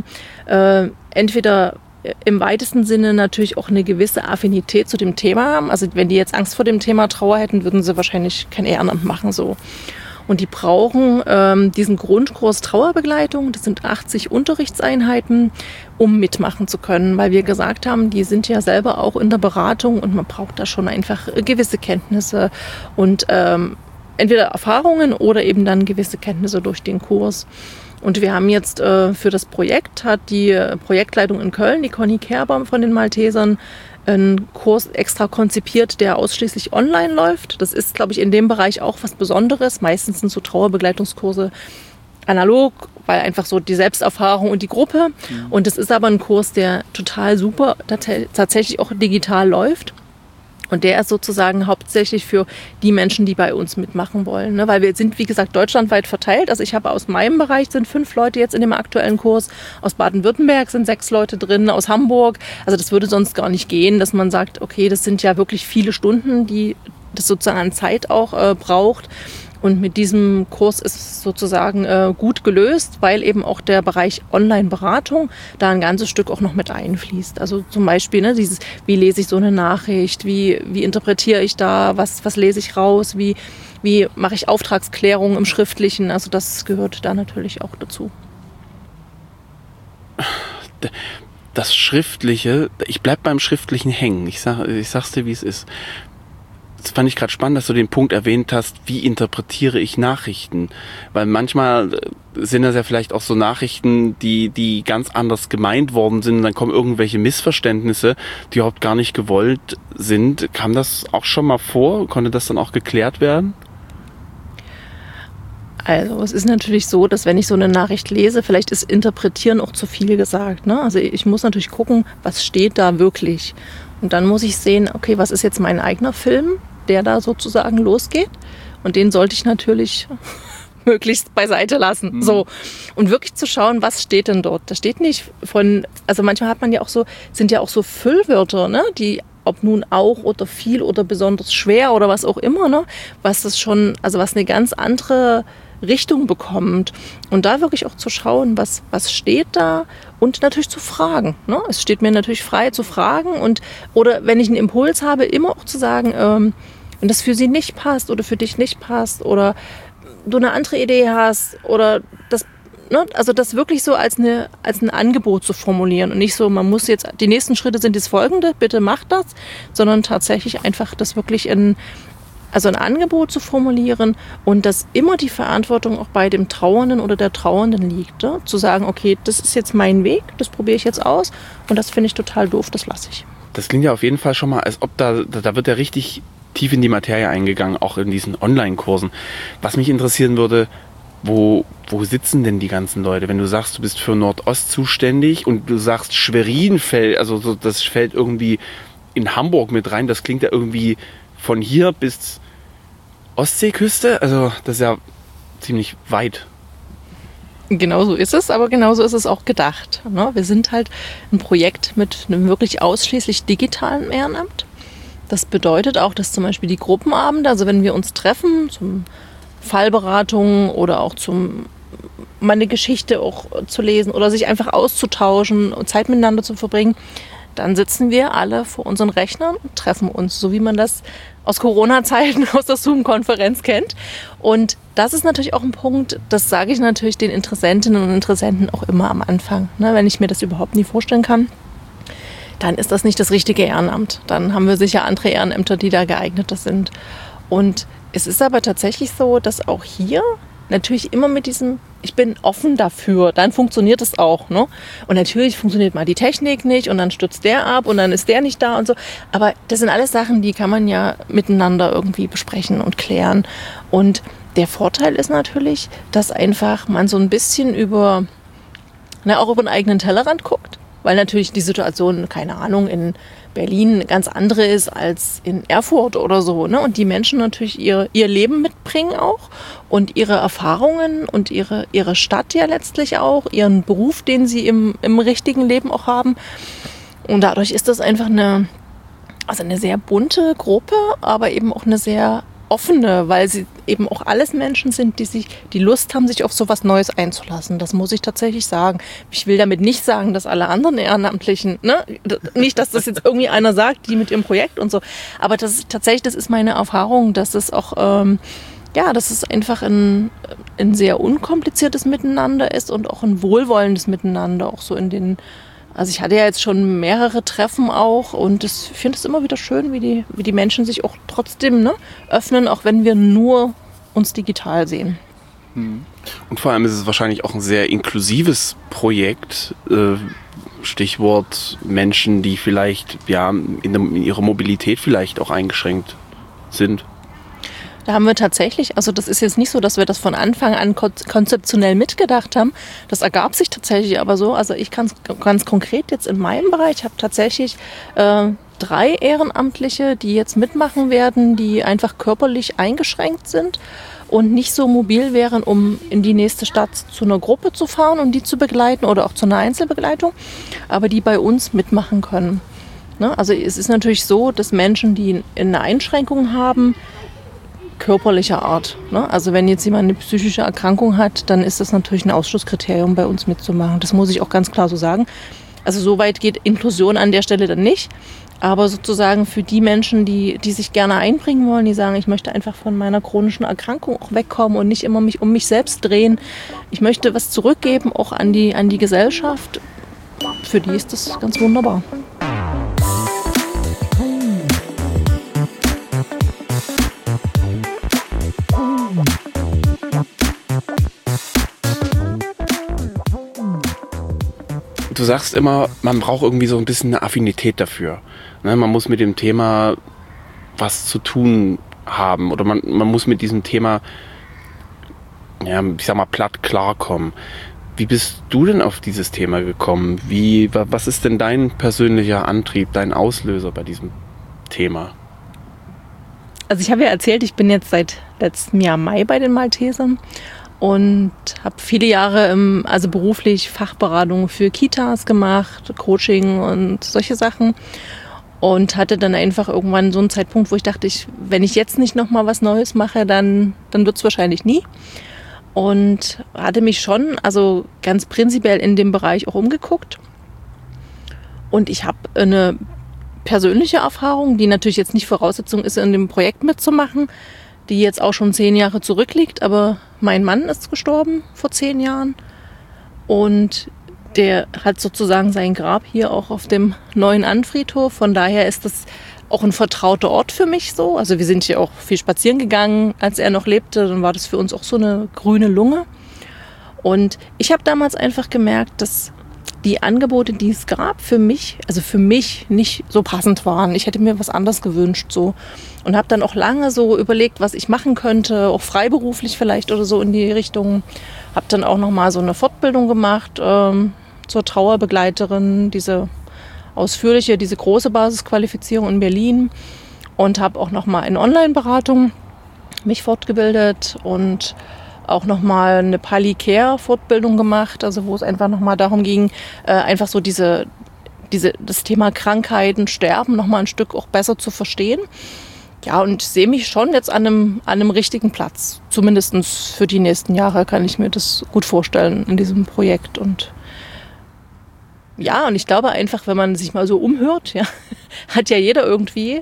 entweder im weitesten Sinne natürlich auch eine gewisse Affinität zu dem Thema haben. Also wenn die jetzt Angst vor dem Thema Trauer hätten, würden sie wahrscheinlich kein Ehrenamt machen, so. Und die brauchen diesen Grundkurs Trauerbegleitung, das sind 80 Unterrichtseinheiten, um mitmachen zu können, weil wir gesagt haben, die sind ja selber auch in der Beratung und man braucht da schon einfach gewisse Kenntnisse und entweder Erfahrungen oder eben dann gewisse Kenntnisse durch den Kurs. Und wir haben jetzt für das Projekt, hat die Projektleitung in Köln, die Conny Kerber von den Maltesern, einen Kurs extra konzipiert, der ausschließlich online läuft. Das ist, glaube ich, in dem Bereich auch was Besonderes. Meistens sind so Trauerbegleitungskurse analog, weil einfach so die Selbsterfahrung und die Gruppe. Mhm. Und es ist aber ein Kurs, der total super tatsächlich auch digital läuft. Und der ist sozusagen hauptsächlich für die Menschen, die bei uns mitmachen wollen. Ne? Weil wir sind, wie gesagt, deutschlandweit verteilt. Also ich habe aus meinem Bereich sind 5 Leute jetzt in dem aktuellen Kurs. Aus Baden-Württemberg sind 6 Leute drin, aus Hamburg. Also das würde sonst gar nicht gehen, dass man sagt, okay, das sind ja wirklich viele Stunden, die das sozusagen an Zeit auch braucht. Und mit diesem Kurs ist es sozusagen gut gelöst, weil eben auch der Bereich Online-Beratung da ein ganzes Stück auch noch mit einfließt. Also zum Beispiel dieses, wie lese ich so eine Nachricht, wie interpretiere ich da, was lese ich raus, wie mache ich Auftragsklärung im Schriftlichen. Also das gehört da natürlich auch dazu. Das Schriftliche, ich bleib beim Schriftlichen hängen. Ich sag's dir, wie es ist. Das fand ich gerade spannend, dass du den Punkt erwähnt hast, wie interpretiere ich Nachrichten? Weil manchmal sind das ja vielleicht auch so Nachrichten, die ganz anders gemeint worden sind. Und dann kommen irgendwelche Missverständnisse, die überhaupt gar nicht gewollt sind. Kam das auch schon mal vor? Konnte das dann auch geklärt werden? Also es ist natürlich so, dass wenn ich so eine Nachricht lese, vielleicht ist Interpretieren auch zu viel gesagt. Ne? Also ich muss natürlich gucken, was steht da wirklich. Und dann muss ich sehen, okay, was ist jetzt mein eigener Film, der da sozusagen losgeht? Und den sollte ich natürlich möglichst beiseite lassen. Mhm. So. Und wirklich zu schauen, was steht denn dort? Da steht nicht also manchmal hat man ja auch sind ja auch so Füllwörter, ne? Die, ob nun auch oder viel oder besonders schwer oder was auch immer, ne? Was eine ganz andere Richtung bekommt. Und da wirklich auch zu schauen, was steht da und natürlich zu fragen. Ne? Es steht mir natürlich frei zu fragen oder wenn ich einen Impuls habe, immer auch zu sagen, wenn das für sie nicht passt oder für dich nicht passt oder du eine andere Idee hast oder das also das wirklich so als ein Angebot zu formulieren und nicht so, man muss jetzt, die nächsten Schritte sind das folgende, bitte macht das, sondern tatsächlich einfach das wirklich ein Angebot zu formulieren und dass immer die Verantwortung auch bei dem Trauernden oder der Trauernden liegt, ne? Zu sagen, okay, das ist jetzt mein Weg, das probiere ich jetzt aus und das finde ich total doof, das lasse ich. Das klingt ja auf jeden Fall schon mal, als ob da wird ja richtig tief in die Materie eingegangen, auch in diesen Online-Kursen. Was mich interessieren würde, wo sitzen denn die ganzen Leute? Wenn du sagst, du bist für Nordost zuständig und du sagst Schwerin fällt, also so, das fällt irgendwie in Hamburg mit rein, das klingt ja irgendwie von hier bis Ostseeküste, also das ist ja ziemlich weit. Genau so ist es, aber genauso ist es auch gedacht. Ne? Wir sind halt ein Projekt mit einem wirklich ausschließlich digitalen Ehrenamt. Das bedeutet auch, dass zum Beispiel die Gruppenabende, also wenn wir uns treffen zum Fallberatungen oder auch mal eine Geschichte auch zu lesen oder sich einfach auszutauschen und Zeit miteinander zu verbringen, dann sitzen wir alle vor unseren Rechnern und treffen uns, so wie man das aus Corona-Zeiten aus der Zoom-Konferenz kennt. Und das ist natürlich auch ein Punkt, das sage ich natürlich den Interessentinnen und Interessenten auch immer am Anfang. Ne, wenn ich mir das überhaupt nie vorstellen kann, dann ist das nicht das richtige Ehrenamt. Dann haben wir sicher andere Ehrenämter, die da geeigneter sind. Und es ist aber tatsächlich so, dass auch hier natürlich immer mit diesem, ich bin offen dafür, dann funktioniert es auch. Ne? Und natürlich funktioniert mal die Technik nicht und dann stürzt der ab und dann ist der nicht da und so. Aber das sind alles Sachen, die kann man ja miteinander irgendwie besprechen und klären. Und der Vorteil ist natürlich, dass einfach man so ein bisschen auch über den eigenen Tellerrand guckt. Weil natürlich die Situation, keine Ahnung, in Berlin eine ganz andere ist als in Erfurt oder so. Ne? Und die Menschen natürlich ihr Leben mitbringen auch und ihre Erfahrungen und ihre Stadt ja letztlich auch, ihren Beruf, den sie im richtigen Leben auch haben. Und dadurch ist das einfach eine sehr bunte Gruppe, aber eben auch eine sehr offene, weil sie eben auch alles Menschen sind, die Lust haben, sich auf so was Neues einzulassen. Das muss ich tatsächlich sagen. Ich will damit nicht sagen, dass alle anderen Ehrenamtlichen, ne? Nicht, dass das jetzt irgendwie einer sagt, die mit ihrem Projekt und so. Aber das ist meine Erfahrung, dass es auch, dass es einfach ein sehr unkompliziertes Miteinander ist und auch ein wohlwollendes Miteinander, auch so also ich hatte ja jetzt schon mehrere Treffen auch und ich finde es immer wieder schön, wie die Menschen sich auch trotzdem öffnen, auch wenn wir nur uns digital sehen. Und vor allem ist es wahrscheinlich auch ein sehr inklusives Projekt. Stichwort Menschen, die vielleicht in ihrer Mobilität vielleicht auch eingeschränkt sind. Da haben wir tatsächlich, also das ist jetzt nicht so, dass wir das von Anfang an konzeptionell mitgedacht haben. Das ergab sich tatsächlich aber so. Also ich kann es ganz konkret jetzt in meinem Bereich, ich habe tatsächlich 3 Ehrenamtliche, die jetzt mitmachen werden, die einfach körperlich eingeschränkt sind und nicht so mobil wären, um in die nächste Stadt zu einer Gruppe zu fahren und die zu begleiten oder auch zu einer Einzelbegleitung, aber die bei uns mitmachen können. Ne? Also es ist natürlich so, dass Menschen, die eine Einschränkung haben, körperlicher Art. Ne? Also wenn jetzt jemand eine psychische Erkrankung hat, dann ist das natürlich ein Ausschlusskriterium, bei uns mitzumachen. Das muss ich auch ganz klar so sagen. Also so weit geht Inklusion an der Stelle dann nicht. Aber sozusagen für die Menschen, die sich gerne einbringen wollen, die sagen, ich möchte einfach von meiner chronischen Erkrankung auch wegkommen und nicht immer mich um mich selbst drehen. Ich möchte was zurückgeben, auch an die Gesellschaft. Für die ist das ganz wunderbar. Du sagst immer, man braucht irgendwie so ein bisschen eine Affinität dafür. Ne? Man muss mit dem Thema was zu tun haben oder man muss mit diesem Thema, ich sag mal, platt klarkommen. Wie bist du denn auf dieses Thema gekommen? Was ist denn dein persönlicher Antrieb, dein Auslöser bei diesem Thema? Also ich habe ja erzählt, ich bin jetzt seit letztem Jahr Mai bei den Maltesern. Und habe viele Jahre beruflich Fachberatung für Kitas gemacht, Coaching und solche Sachen. Und hatte dann einfach irgendwann so einen Zeitpunkt, wo ich dachte, wenn ich jetzt nicht nochmal was Neues mache, dann wird es wahrscheinlich nie. Und hatte mich schon, also ganz prinzipiell in dem Bereich auch umgeguckt. Und ich habe eine persönliche Erfahrung, die natürlich jetzt nicht Voraussetzung ist, in dem Projekt mitzumachen, die jetzt auch schon 10 Jahre zurückliegt, aber mein Mann ist gestorben vor 10 Jahren. Und der hat sozusagen sein Grab hier auch auf dem neuen Annenfriedhof. Von daher ist das auch ein vertrauter Ort für mich so. Also wir sind hier auch viel spazieren gegangen, als er noch lebte. Dann war das für uns auch so eine grüne Lunge. Und ich habe damals einfach gemerkt, dass die Angebote, die es gab, für mich nicht so passend waren. Ich hätte mir was anderes gewünscht so. Und habe dann auch lange so überlegt, was ich machen könnte, auch freiberuflich vielleicht oder so in die Richtung. Habe dann auch nochmal so eine Fortbildung gemacht zur Trauerbegleiterin, diese große Basisqualifizierung in Berlin. Und habe auch nochmal in Online-Beratung mich fortgebildet und auch nochmal eine Pali-Care-Fortbildung gemacht, also wo es einfach nochmal darum ging, einfach so das Thema Krankheiten, Sterben nochmal ein Stück auch besser zu verstehen. Ja, und sehe mich schon jetzt an einem richtigen Platz. Zumindest für die nächsten Jahre kann ich mir das gut vorstellen in diesem Projekt. Und ja, und ich glaube einfach, wenn man sich mal so umhört, ja, hat ja jeder irgendwie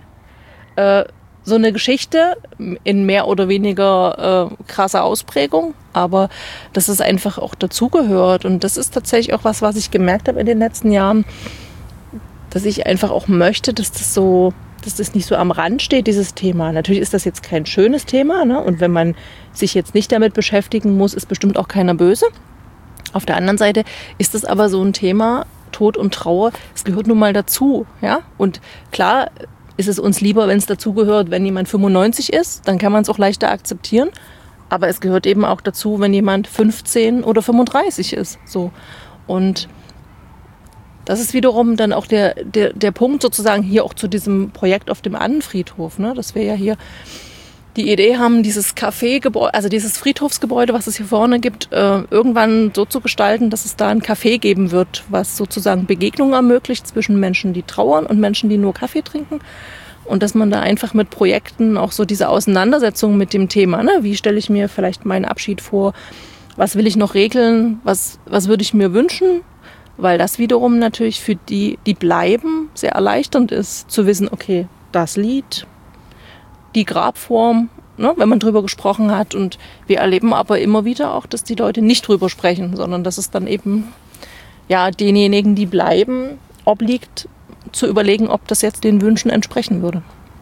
so eine Geschichte in mehr oder weniger krasser Ausprägung, aber dass es einfach auch dazugehört. Und das ist tatsächlich auch was ich gemerkt habe in den letzten Jahren, dass ich einfach auch möchte, dass das nicht so am Rand steht, dieses Thema. Natürlich ist das jetzt kein schönes Thema, ne? Und wenn man sich jetzt nicht damit beschäftigen muss, ist bestimmt auch keiner böse. Auf der anderen Seite ist es aber so ein Thema, Tod und Trauer, es gehört nun mal dazu. Ja? Und klar ist es uns lieber, wenn es dazugehört, wenn jemand 95 ist, dann kann man es auch leichter akzeptieren. Aber es gehört eben auch dazu, wenn jemand 15 oder 35 ist. So. Und das ist wiederum dann auch der Punkt sozusagen hier auch zu diesem Projekt auf dem Annenfriedhof, ne? Dass wir ja hier die Idee haben, dieses Café-Gebäude, also dieses Friedhofsgebäude, was es hier vorne gibt, irgendwann so zu gestalten, dass es da ein Café geben wird, was sozusagen Begegnungen ermöglicht zwischen Menschen, die trauern und Menschen, die nur Kaffee trinken. Und dass man da einfach mit Projekten auch so diese Auseinandersetzung mit dem Thema, ne? Wie stelle ich mir vielleicht meinen Abschied vor? Was will ich noch regeln? Was würde ich mir wünschen? Weil das wiederum natürlich für die bleiben, sehr erleichternd ist, zu wissen, okay, das Lied, die Grabform, ne, wenn man drüber gesprochen hat. Und wir erleben aber immer wieder auch, dass die Leute nicht drüber sprechen, sondern dass es dann eben ja denjenigen, die bleiben, obliegt, zu überlegen, ob das jetzt den Wünschen entsprechen würde.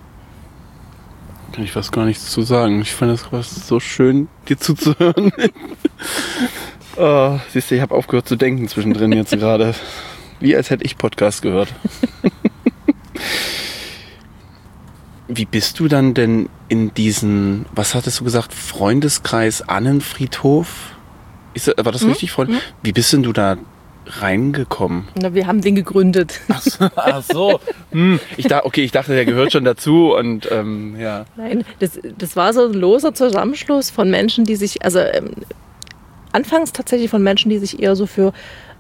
Kann ich fast gar nichts zu sagen. Ich fand das so schön, dir zuzuhören. Oh, siehst du, ich habe aufgehört zu denken zwischendrin jetzt gerade. Wie als hätte ich Podcast gehört. Wie bist du dann denn in diesen, was hattest du gesagt, Freundeskreis Annenfriedhof? War das richtig, Freund? Wie bist denn du da reingekommen? Na, wir haben den gegründet. Ach so. Ich dachte, der gehört schon dazu und ja. Nein, das war so ein loser Zusammenschluss von Menschen, die sich, also anfangs tatsächlich von Menschen, die sich eher so für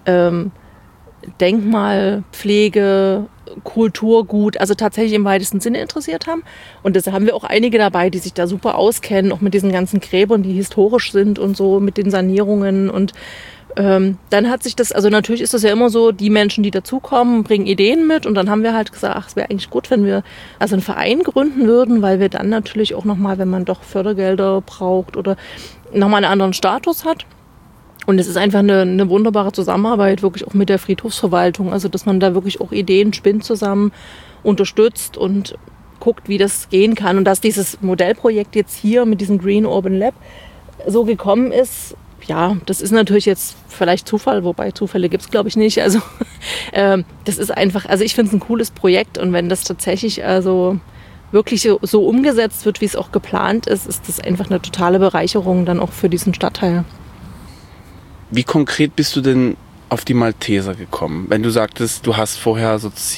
Denkmalpflege, Kulturgut, also tatsächlich im weitesten Sinne interessiert haben. Und da haben wir auch einige dabei, die sich da super auskennen, auch mit diesen ganzen Gräbern, die historisch sind und so, mit den Sanierungen. Und dann hat sich das, also natürlich ist das ja immer so, die Menschen, die dazukommen, bringen Ideen mit. Und dann haben wir halt gesagt, ach, es wäre eigentlich gut, wenn wir also einen Verein gründen würden, weil wir dann natürlich auch nochmal, wenn man doch Fördergelder braucht oder nochmal einen anderen Status hat. Und es ist einfach eine wunderbare Zusammenarbeit, wirklich auch mit der Friedhofsverwaltung. Also, dass man da wirklich auch Ideen spinnt zusammen, unterstützt und guckt, wie das gehen kann. Und dass dieses Modellprojekt jetzt hier mit diesem Green Urban Lab so gekommen ist, ja, das ist natürlich jetzt vielleicht Zufall, wobei Zufälle gibt es, glaube ich, nicht. Also, das ist einfach, also ich finde es ein cooles Projekt. Und wenn das tatsächlich also wirklich so umgesetzt wird, wie es auch geplant ist, ist das einfach eine totale Bereicherung dann auch für diesen Stadtteil. Wie konkret bist du denn auf die Malteser gekommen? Wenn du sagtest, du hast vorher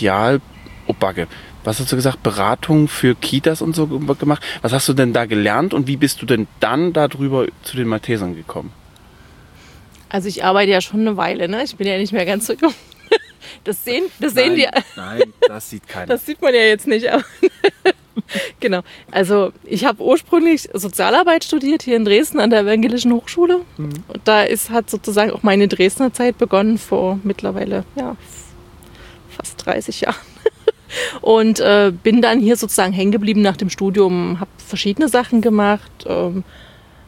was hast du gesagt, Beratung für Kitas und so gemacht. Was hast du denn da gelernt und wie bist du denn dann darüber zu den Maltesern gekommen? Also ich arbeite ja schon eine Weile, ne? Ich bin ja nicht mehr ganz so jung. Das sehen die. Nein, das sieht keiner. Das sieht man ja jetzt nicht, aber genau. Also ich habe ursprünglich Sozialarbeit studiert hier in Dresden an der Evangelischen Hochschule. Und da hat sozusagen auch meine Dresdner Zeit begonnen vor mittlerweile fast 30 Jahren. Und bin dann hier sozusagen hängen geblieben nach dem Studium, habe verschiedene Sachen gemacht.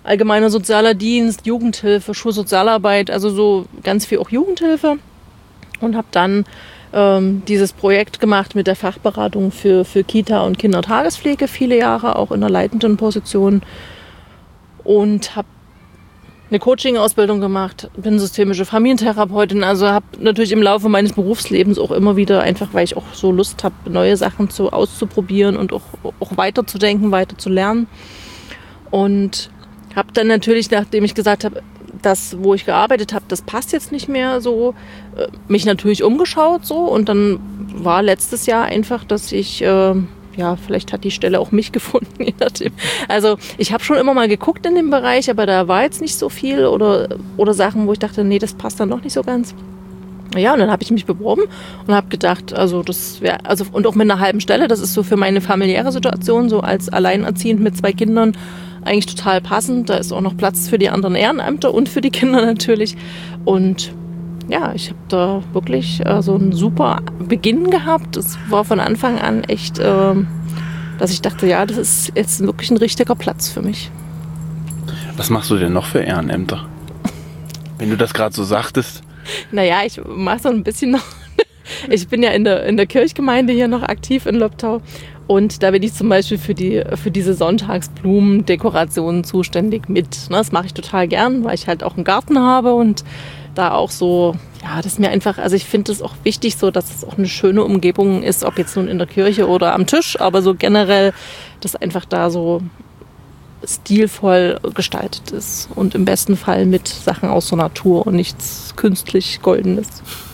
allgemeiner sozialer Dienst, Jugendhilfe, Schulsozialarbeit, also so ganz viel auch Jugendhilfe. Und habe dann dieses Projekt gemacht mit der Fachberatung für Kita- und Kindertagespflege, viele Jahre auch in einer leitenden Position. Und habe eine Coaching-Ausbildung gemacht, bin systemische Familientherapeutin, also habe natürlich im Laufe meines Berufslebens auch immer wieder, einfach weil ich auch so Lust habe, neue Sachen auszuprobieren und auch weiterzudenken, weiter zu lernen. Und habe dann natürlich, nachdem ich gesagt habe, das, wo ich gearbeitet habe, das passt jetzt nicht mehr so, mich natürlich umgeschaut so. Und dann war letztes Jahr einfach, dass ich, vielleicht hat die Stelle auch mich gefunden, je nachdem. Also ich habe schon immer mal geguckt in dem Bereich, aber da war jetzt nicht so viel oder Sachen, wo ich dachte, nee, das passt dann doch nicht so ganz. Ja, und dann habe ich mich beworben und habe gedacht, also das wäre, und auch mit einer halben Stelle, das ist so für meine familiäre Situation, so als alleinerziehend mit 2 Kindern, eigentlich total passend. Da ist auch noch Platz für die anderen Ehrenämter und für die Kinder natürlich. Und ja, ich habe da wirklich so einen super Beginn gehabt. Es war von Anfang an echt, dass ich dachte, ja, das ist jetzt wirklich ein richtiger Platz für mich. Was machst du denn noch für Ehrenämter? Wenn du das gerade so sagtest. Naja, ich mache so ein bisschen noch. Ich bin ja in der Kirchgemeinde hier noch aktiv in Lobtau. Und da bin ich zum Beispiel für diese Sonntagsblumendekorationen zuständig mit. Das mache ich total gern, weil ich halt auch einen Garten habe und da auch so, ja, das ist mir einfach, also ich finde es auch wichtig so, dass es auch eine schöne Umgebung ist, ob jetzt nun in der Kirche oder am Tisch, aber so generell, dass einfach da so stilvoll gestaltet ist und im besten Fall mit Sachen aus der Natur und nichts künstlich Goldenes.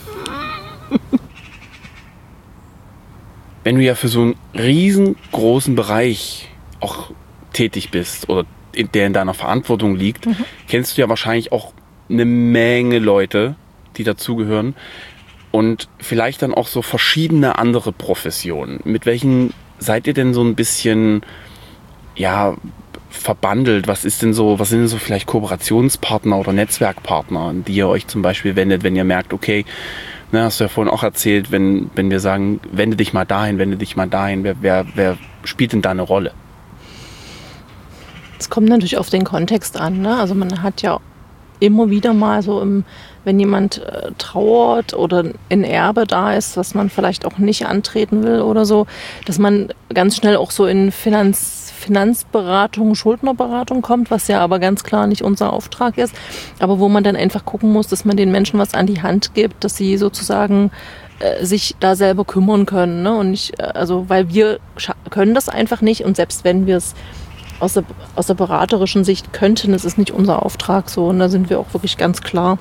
Wenn du ja für so einen riesengroßen Bereich auch tätig bist oder der in deiner Verantwortung liegt, kennst du ja wahrscheinlich auch eine Menge Leute, die dazugehören und vielleicht dann auch so verschiedene andere Professionen. Mit welchen seid ihr denn so ein bisschen, ja, verbandelt? Was sind denn so vielleicht Kooperationspartner oder Netzwerkpartner, an die ihr euch zum Beispiel wendet, wenn ihr merkt, okay, hast du ja vorhin auch erzählt, wenn wir sagen, wende dich mal dahin, wer spielt denn da eine Rolle? Es kommt natürlich auf den Kontext an, ne? Also man hat ja immer wieder mal so, wenn jemand trauert oder ein Erbe da ist, was man vielleicht auch nicht antreten will oder so, dass man ganz schnell auch so in Finanzberatung, Schuldnerberatung kommt, was ja aber ganz klar nicht unser Auftrag ist, aber wo man dann einfach gucken muss, dass man den Menschen was an die Hand gibt, dass sie sozusagen sich da selber kümmern können, ne? Und nicht, weil wir können das einfach nicht und selbst wenn wir es aus der beraterischen Sicht könnten, das ist nicht unser Auftrag so und da sind wir auch wirklich ganz klar.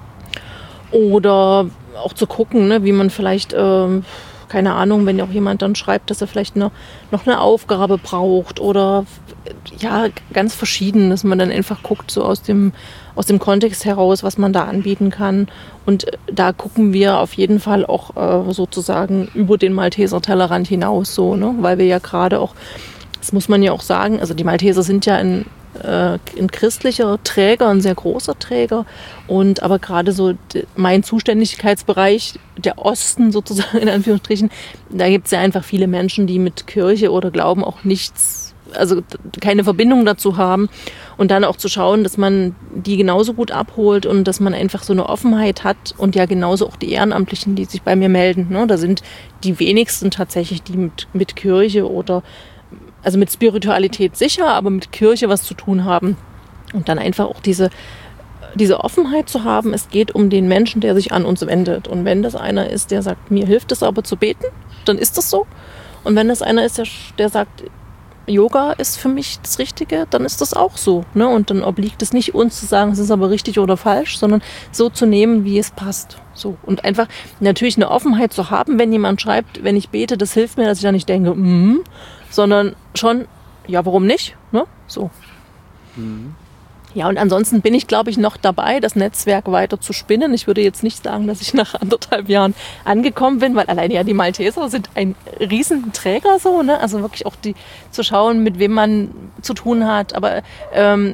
Oder auch zu gucken, ne, wie man vielleicht, keine Ahnung, wenn ja auch jemand dann schreibt, dass er vielleicht noch eine Aufgabe braucht oder ja, ganz verschieden, dass man dann einfach guckt, so aus dem Kontext heraus, was man da anbieten kann. Und da gucken wir auf jeden Fall auch sozusagen über den Malteser Tellerrand hinaus, so, ne, weil wir ja gerade auch, das muss man ja auch sagen, also die Malteser sind ja ein christlicher Träger, ein sehr großer Träger. Und aber gerade so mein Zuständigkeitsbereich, der Osten sozusagen in Anführungsstrichen, da gibt es ja einfach viele Menschen, die mit Kirche oder Glauben auch nichts, also keine Verbindung dazu haben. Und dann auch zu schauen, dass man die genauso gut abholt und dass man einfach so eine Offenheit hat und ja genauso auch die Ehrenamtlichen, die sich bei mir melden. Ne? Da sind die wenigsten tatsächlich, die mit Kirche oder also mit Spiritualität sicher, aber mit Kirche was zu tun haben. Und dann einfach auch diese Offenheit zu haben, es geht um den Menschen, der sich an uns wendet. Und wenn das einer ist, der sagt, mir hilft es aber zu beten, dann ist das so. Und wenn das einer ist, der sagt, Yoga ist für mich das Richtige, dann ist das auch so. Ne? Und dann obliegt es nicht uns zu sagen, es ist aber richtig oder falsch, sondern so zu nehmen, wie es passt. So. Und einfach natürlich eine Offenheit zu haben, wenn jemand schreibt, wenn ich bete, das hilft mir, dass ich dann nicht denke, sondern schon, ja, warum nicht? Ne? So. Ja, und ansonsten bin ich, glaube ich, noch dabei, das Netzwerk weiter zu spinnen. Ich würde jetzt nicht sagen, dass ich nach 1,5 Jahren angekommen bin, weil alleine ja die Malteser sind ein Riesenträger so, ne? Also wirklich auch zu schauen, mit wem man zu tun hat. Aber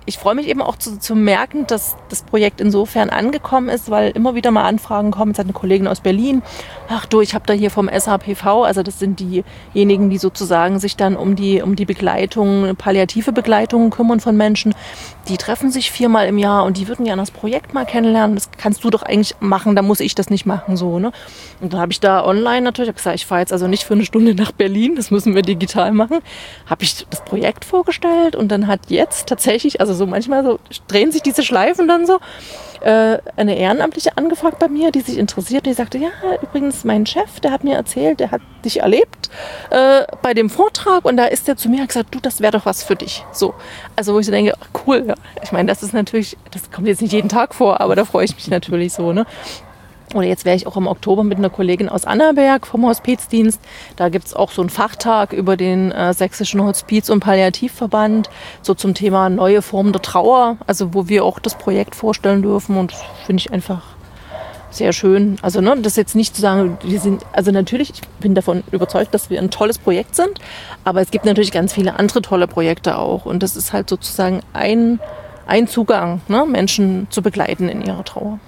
ich freue mich eben auch zu merken, dass das Projekt insofern angekommen ist, weil immer wieder mal Anfragen kommen. Jetzt hat eine Kollegin aus Berlin, ach du, ich habe da hier vom SHPV, also das sind diejenigen, die sozusagen sich dann um die Begleitung, palliative Begleitung kümmern von Menschen. Die treffen sich 4-mal im Jahr und die würden gerne das Projekt mal kennenlernen. Das kannst du doch eigentlich machen, da muss ich das nicht machen. So, ne? Und dann habe ich da online natürlich gesagt, ich fahre jetzt also nicht für eine Stunde nach Berlin, das müssen wir digital machen. Habe ich das Projekt vorgestellt und dann hat jetzt tatsächlich, also so manchmal so drehen sich diese Schleifen dann so, eine Ehrenamtliche angefragt bei mir, die sich interessiert. Die sagte, ja, übrigens mein Chef, der hat mir erzählt, der hat dich erlebt bei dem Vortrag und da ist der zu mir und hat gesagt, du, das wäre doch was für dich. So, also wo ich so denke, ach, cool, ja. Ich meine, das ist natürlich, das kommt jetzt nicht jeden Tag vor, aber da freue ich mich natürlich so, ne? Oder jetzt wäre ich auch im Oktober mit einer Kollegin aus Annaberg vom Hospizdienst. Da gibt es auch so einen Fachtag über den Sächsischen Hospiz- und Palliativverband, so zum Thema neue Formen der Trauer, also wo wir auch das Projekt vorstellen dürfen und das finde ich einfach sehr schön. Also ne, das jetzt nicht zu sagen, wir sind, also natürlich, ich bin davon überzeugt, dass wir ein tolles Projekt sind, aber es gibt natürlich ganz viele andere tolle Projekte auch und das ist halt sozusagen ein Zugang, ne, Menschen zu begleiten in ihrer Trauer.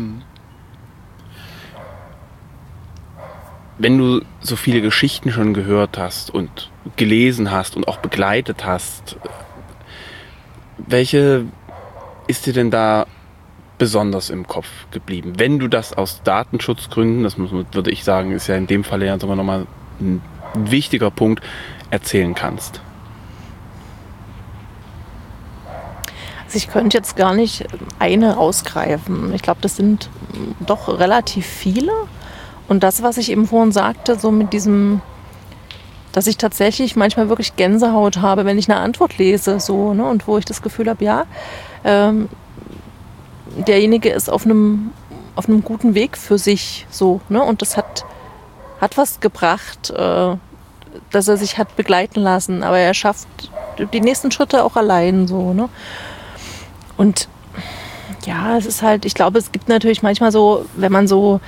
Wenn du so viele Geschichten schon gehört hast und gelesen hast und auch begleitet hast, welche ist dir denn da besonders im Kopf geblieben? Wenn du das aus Datenschutzgründen, das würde ich sagen, ist ja in dem Fall ja sogar nochmal ein wichtiger Punkt, erzählen kannst. Also ich könnte jetzt gar nicht eine rausgreifen. Ich glaube, das sind doch relativ viele. Und das, was ich eben vorhin sagte, so mit diesem, dass ich tatsächlich manchmal wirklich Gänsehaut habe, wenn ich eine Antwort lese, so, ne, und wo ich das Gefühl habe, ja, derjenige ist auf einem guten Weg für sich, so, ne, und das hat was gebracht, dass er sich hat begleiten lassen, aber er schafft die nächsten Schritte auch allein, so, ne, und ja, es ist halt, ich glaube, es gibt natürlich manchmal so, wenn man so,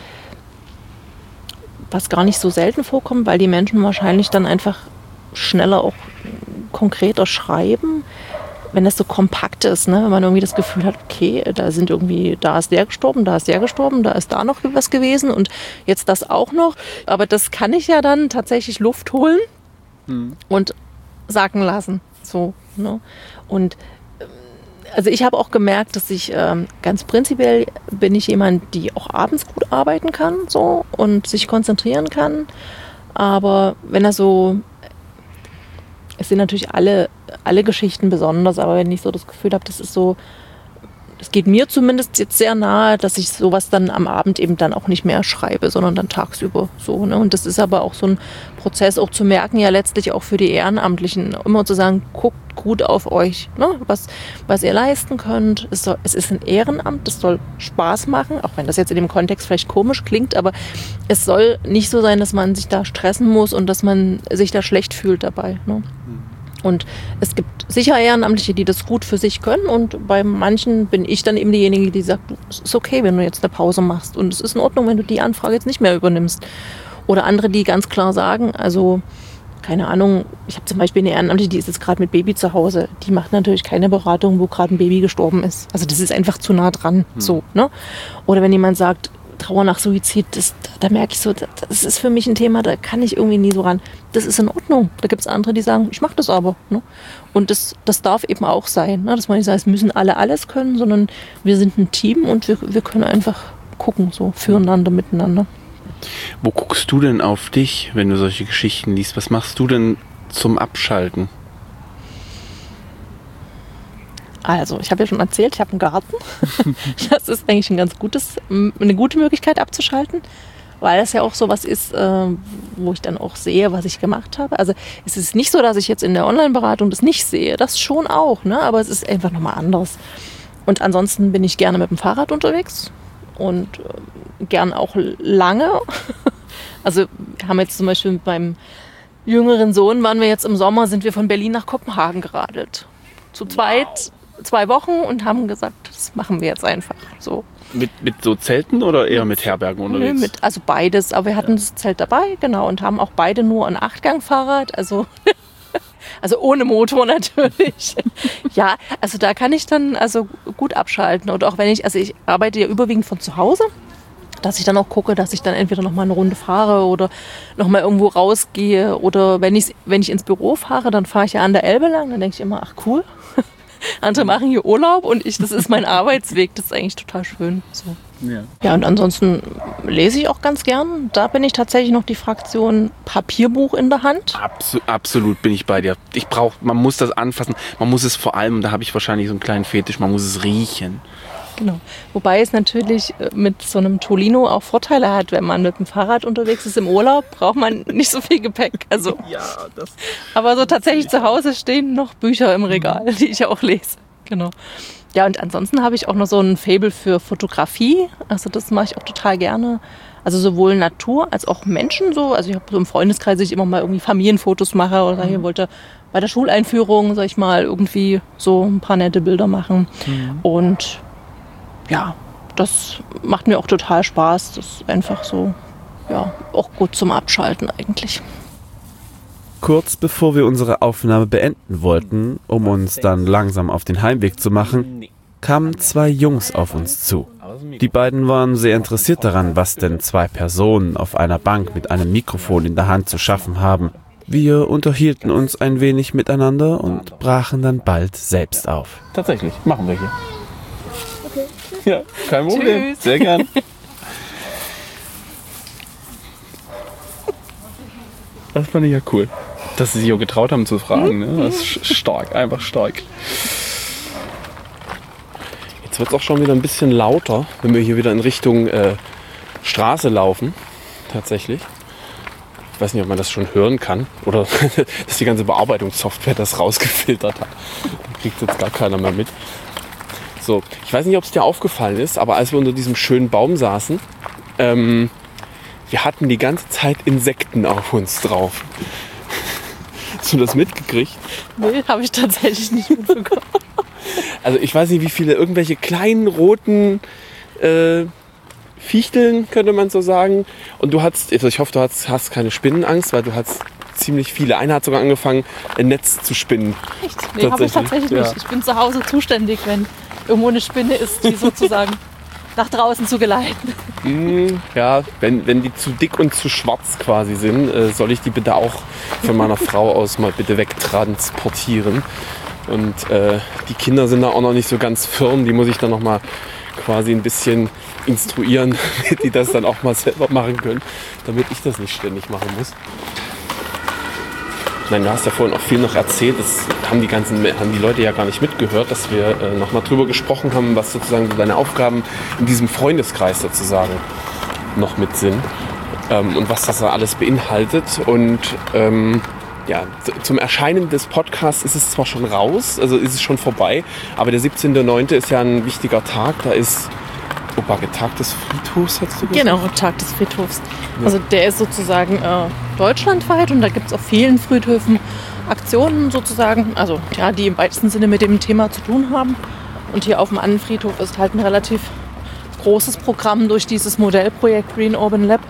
was gar nicht so selten vorkommt, weil die Menschen wahrscheinlich dann einfach schneller auch konkreter schreiben, wenn das so kompakt ist, ne? Wenn man irgendwie das Gefühl hat, okay, da ist der gestorben, da ist da noch was gewesen und jetzt das auch noch. Aber das kann ich ja dann tatsächlich Luft holen und sacken lassen. So, ne? Und also ich habe auch gemerkt, dass ich ganz prinzipiell bin ich jemand, die auch abends gut arbeiten kann so und sich konzentrieren kann. Aber wenn er so, es sind natürlich alle Geschichten besonders, aber wenn ich so das Gefühl habe, das ist so, das geht mir zumindest jetzt sehr nahe, dass ich sowas dann am Abend eben dann auch nicht mehr schreibe, sondern dann tagsüber so. Ne? Und das ist aber auch so ein Prozess, auch zu merken, ja letztlich auch für die Ehrenamtlichen, immer zu sagen, guckt gut auf euch, ne? Was ihr leisten könnt. Es ist ein Ehrenamt, es soll Spaß machen, auch wenn das jetzt in dem Kontext vielleicht komisch klingt, aber es soll nicht so sein, dass man sich da stressen muss und dass man sich da schlecht fühlt dabei. Ne? Und es gibt sicher Ehrenamtliche, die das gut für sich können und bei manchen bin ich dann eben diejenige, die sagt, es ist okay, wenn du jetzt eine Pause machst und es ist in Ordnung, wenn du die Anfrage jetzt nicht mehr übernimmst. Oder andere, die ganz klar sagen, also keine Ahnung, ich habe zum Beispiel eine Ehrenamtliche, die ist jetzt gerade mit Baby zu Hause, die macht natürlich keine Beratung, wo gerade ein Baby gestorben ist. Also das ist einfach zu nah dran. So, ne? Oder wenn jemand sagt, Trauer nach Suizid, da merke ich so, das ist für mich ein Thema, da kann ich irgendwie nie so ran. Das ist in Ordnung. Da gibt es andere, die sagen, ich mache das aber. Ne? Und das darf eben auch sein. Ne? Dass man nicht sagt, es müssen alle alles können, sondern wir sind ein Team und wir können einfach gucken, so füreinander, miteinander. Wo guckst du denn auf dich, wenn du solche Geschichten liest? Was machst du denn zum Abschalten? Also, ich habe ja schon erzählt, ich habe einen Garten. Das ist eigentlich eine gute Möglichkeit abzuschalten, weil das ja auch so was ist, wo ich dann auch sehe, was ich gemacht habe. Also es ist nicht so, dass ich jetzt in der Online-Beratung das nicht sehe, das schon auch, ne? Aber es ist einfach nochmal anders. Und ansonsten bin ich gerne mit dem Fahrrad unterwegs und gern auch lange. Also wir haben jetzt zum Beispiel mit meinem jüngeren Sohn, waren wir jetzt im Sommer, sind wir von Berlin nach Kopenhagen geradelt. Zu zweit, 2 Wochen und haben gesagt, das machen wir jetzt einfach so. Mit so Zelten oder eher mit Herbergen unterwegs? Nö, also beides, aber wir hatten das Zelt dabei, genau, und haben auch beide nur ein 8-Gang-Fahrrad, also Also ohne Motor natürlich. Ja, also da kann ich dann also gut abschalten. Und auch wenn ich arbeite ja überwiegend von zu Hause, dass ich dann auch gucke, dass ich dann entweder noch mal eine Runde fahre oder noch mal irgendwo rausgehe. Oder wenn ich ins Büro fahre, dann fahre ich ja an der Elbe lang. Dann denke ich immer, ach cool, andere machen hier Urlaub und das ist mein Arbeitsweg. Das ist eigentlich total schön. So. Ja, und ansonsten lese ich auch ganz gern. Da bin ich tatsächlich noch die Fraktion Papierbuch in der Hand. Absolut bin ich bei dir. Man muss das anfassen. Man muss es vor allem, da habe ich wahrscheinlich so einen kleinen Fetisch, man muss es riechen. Genau. Wobei es natürlich mit so einem Tolino auch Vorteile hat, wenn man mit dem Fahrrad unterwegs ist im Urlaub, braucht man nicht so viel Gepäck. Also, aber so tatsächlich zu Hause stehen noch Bücher im Regal, die ich auch lese. Genau. Ja, und ansonsten habe ich auch noch so ein Faible für Fotografie. Also das mache ich auch total gerne. Also sowohl Natur als auch Menschen so. Also ich habe so im Freundeskreis, dass ich immer mal irgendwie Familienfotos mache oder hier wollte bei der Schuleinführung, sag ich mal, irgendwie so ein paar nette Bilder machen. Und ja, das macht mir auch total Spaß. Das ist einfach so, ja, auch gut zum Abschalten eigentlich. Kurz bevor wir unsere Aufnahme beenden wollten, um uns dann langsam auf den Heimweg zu machen, kamen 2 Jungs auf uns zu. Die beiden waren sehr interessiert daran, was denn 2 Personen auf einer Bank mit einem Mikrofon in der Hand zu schaffen haben. Wir unterhielten uns ein wenig miteinander und brachen dann bald selbst auf. Tatsächlich, machen wir hier. Okay. Ja, kein Problem. Tschüss. Sehr gern. Das fand ich ja cool. Dass sie sich auch getraut haben zu fragen. Ne? Das ist stark, einfach stark. Jetzt wird es auch schon wieder ein bisschen lauter, wenn wir hier wieder in Richtung Straße laufen. Tatsächlich. Ich weiß nicht, ob man das schon hören kann. Oder dass die ganze Bearbeitungssoftware das rausgefiltert hat. Da kriegt jetzt gar keiner mehr mit. So, ich weiß nicht, ob es dir aufgefallen ist, aber als wir unter diesem schönen Baum saßen, wir hatten die ganze Zeit Insekten auf uns drauf. Hast du das mitgekriegt? Nee, habe ich tatsächlich nicht mitbekommen. Also ich weiß nicht, wie viele, irgendwelche kleinen roten Fichteln, könnte man so sagen. Und du hast, also ich hoffe, du hast keine Spinnenangst, weil du hast ziemlich viele. Einer hat sogar angefangen, ein Netz zu spinnen. Echt? Nee, habe ich tatsächlich nicht. Ich bin zu Hause zuständig, wenn irgendwo eine Spinne ist, die sozusagen nach draußen zu geleiten. Ja, wenn die zu dick und zu schwarz quasi sind, soll ich die bitte auch von meiner Frau aus mal bitte wegtransportieren. Und die Kinder sind da auch noch nicht so ganz firm, die muss ich dann noch mal quasi ein bisschen instruieren, damit die das dann auch mal selber machen können, damit ich das nicht ständig machen muss. Nein, du hast ja vorhin auch viel noch erzählt, das haben die Leute ja gar nicht mitgehört, dass wir noch mal drüber gesprochen haben, was sozusagen deine Aufgaben in diesem Freundeskreis sozusagen noch mit sind und was das da alles beinhaltet. Und ja, zum Erscheinen des Podcasts ist es zwar schon raus, also ist es schon vorbei, aber der 17.09. ist ja ein wichtiger Tag, da ist Tag des Friedhofs, hast du gesagt? Genau, Tag des Friedhofs. Also der ist sozusagen deutschlandweit und da gibt es auf vielen Friedhöfen Aktionen sozusagen, also ja, die im weitesten Sinne mit dem Thema zu tun haben. Und hier auf dem Annenfriedhof ist halt ein relativ großes Programm durch dieses Modellprojekt Green Urban Lab,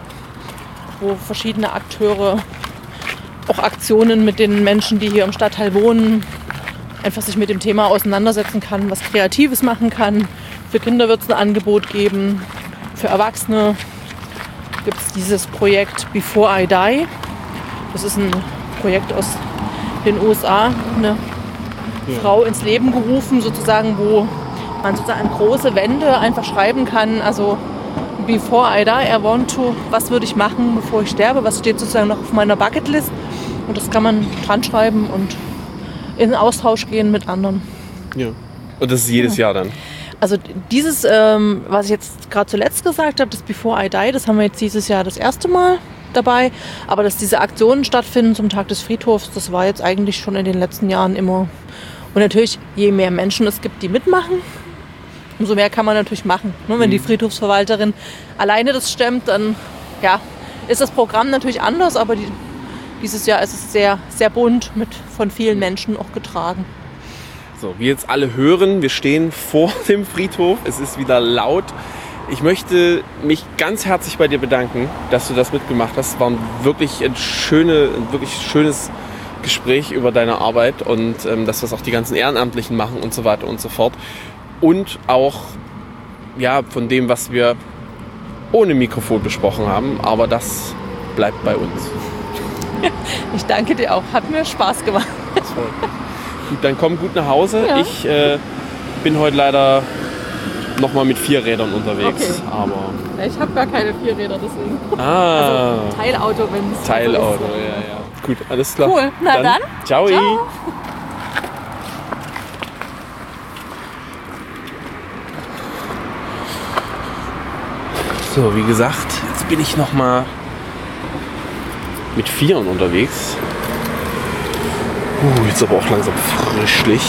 wo verschiedene Akteure auch Aktionen mit den Menschen, die hier im Stadtteil wohnen, einfach sich mit dem Thema auseinandersetzen kann, was Kreatives machen kann. Für Kinder wird es ein Angebot geben, für Erwachsene gibt es dieses Projekt Before I Die. Das ist ein Projekt aus den USA, eine Frau ins Leben gerufen, sozusagen, wo man sozusagen an große Wände einfach schreiben kann, also Before I Die, I want to, was würde ich machen, bevor ich sterbe, was steht sozusagen noch auf meiner Bucketlist. Und das kann man dran schreiben und in Austausch gehen mit anderen. Ja. Und das ist jedes Jahr dann? Also dieses, was ich jetzt gerade zuletzt gesagt habe, das Before I Die, das haben wir jetzt dieses Jahr das erste Mal dabei. Aber dass diese Aktionen stattfinden zum Tag des Friedhofs, das war jetzt eigentlich schon in den letzten Jahren immer. Und natürlich, je mehr Menschen es gibt, die mitmachen, umso mehr kann man natürlich machen. Ne? Wenn die Friedhofsverwalterin alleine das stemmt, dann ja, ist das Programm natürlich anders, aber dieses Jahr ist es sehr, sehr bunt, von vielen Menschen auch getragen. So, wie jetzt alle hören, wir stehen vor dem Friedhof, es ist wieder laut. Ich möchte mich ganz herzlich bei dir bedanken, dass du das mitgemacht hast. Es war ein wirklich schönes Gespräch über deine Arbeit und dass das auch die ganzen Ehrenamtlichen machen und so weiter und so fort. Und auch von dem, was wir ohne Mikrofon besprochen haben. Aber das bleibt bei uns. Ich danke dir auch. Hat mir Spaß gemacht. Gut, dann komm gut nach Hause. Ja. Ich bin heute leider nochmal mit 4 Rädern unterwegs. Okay. Aber Ich habe gar keine 4 Räder, deswegen. Ah. Also Teilauto, wenn es Teilauto, so ist. ja. Gut, alles klar. Cool. Na dann. Ciao. Ciao. So, wie gesagt, jetzt bin ich nochmal mit 4 unterwegs. Jetzt aber auch langsam frischlich.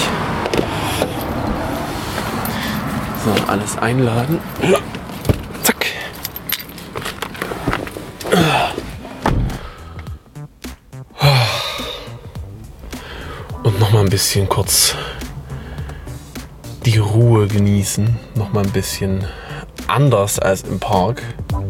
So, alles einladen. Zack. Und nochmal ein bisschen kurz die Ruhe genießen. Nochmal ein bisschen anders als im Park.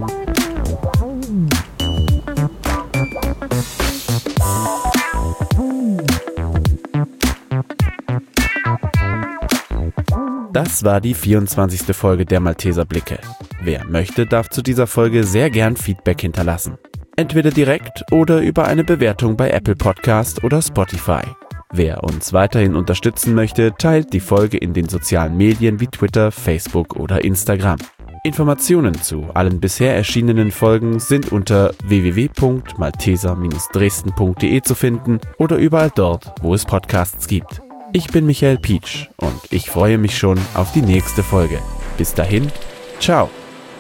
Das war die 24. Folge der Malteser Blicke. Wer möchte, darf zu dieser Folge sehr gern Feedback hinterlassen. Entweder direkt oder über eine Bewertung bei Apple Podcast oder Spotify. Wer uns weiterhin unterstützen möchte, teilt die Folge in den sozialen Medien wie Twitter, Facebook oder Instagram. Informationen zu allen bisher erschienenen Folgen sind unter www.malteser-dresden.de zu finden oder überall dort, wo es Podcasts gibt. Ich bin Michael Pietsch und ich freue mich schon auf die nächste Folge. Bis dahin, ciao!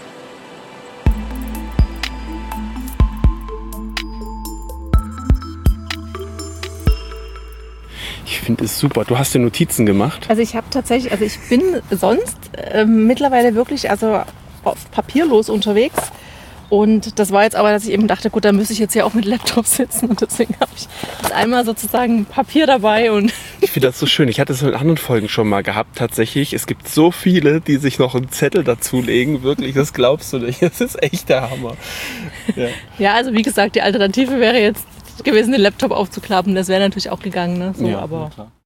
Ich finde es super. Du hast dir Notizen gemacht. Also ich bin sonst mittlerweile wirklich oft papierlos unterwegs. Und das war jetzt aber, dass ich eben dachte, gut, da müsste ich jetzt ja auch mit Laptop sitzen. Und deswegen habe ich jetzt einmal sozusagen Papier dabei. Und ich finde das so schön. Ich hatte es in anderen Folgen schon mal gehabt, tatsächlich. Es gibt so viele, die sich noch einen Zettel dazulegen. Wirklich, das glaubst du nicht. Das ist echt der Hammer. Ja, also wie gesagt, die Alternative wäre jetzt gewesen, den Laptop aufzuklappen. Das wäre natürlich auch gegangen. Ne? So, ja, aber klar.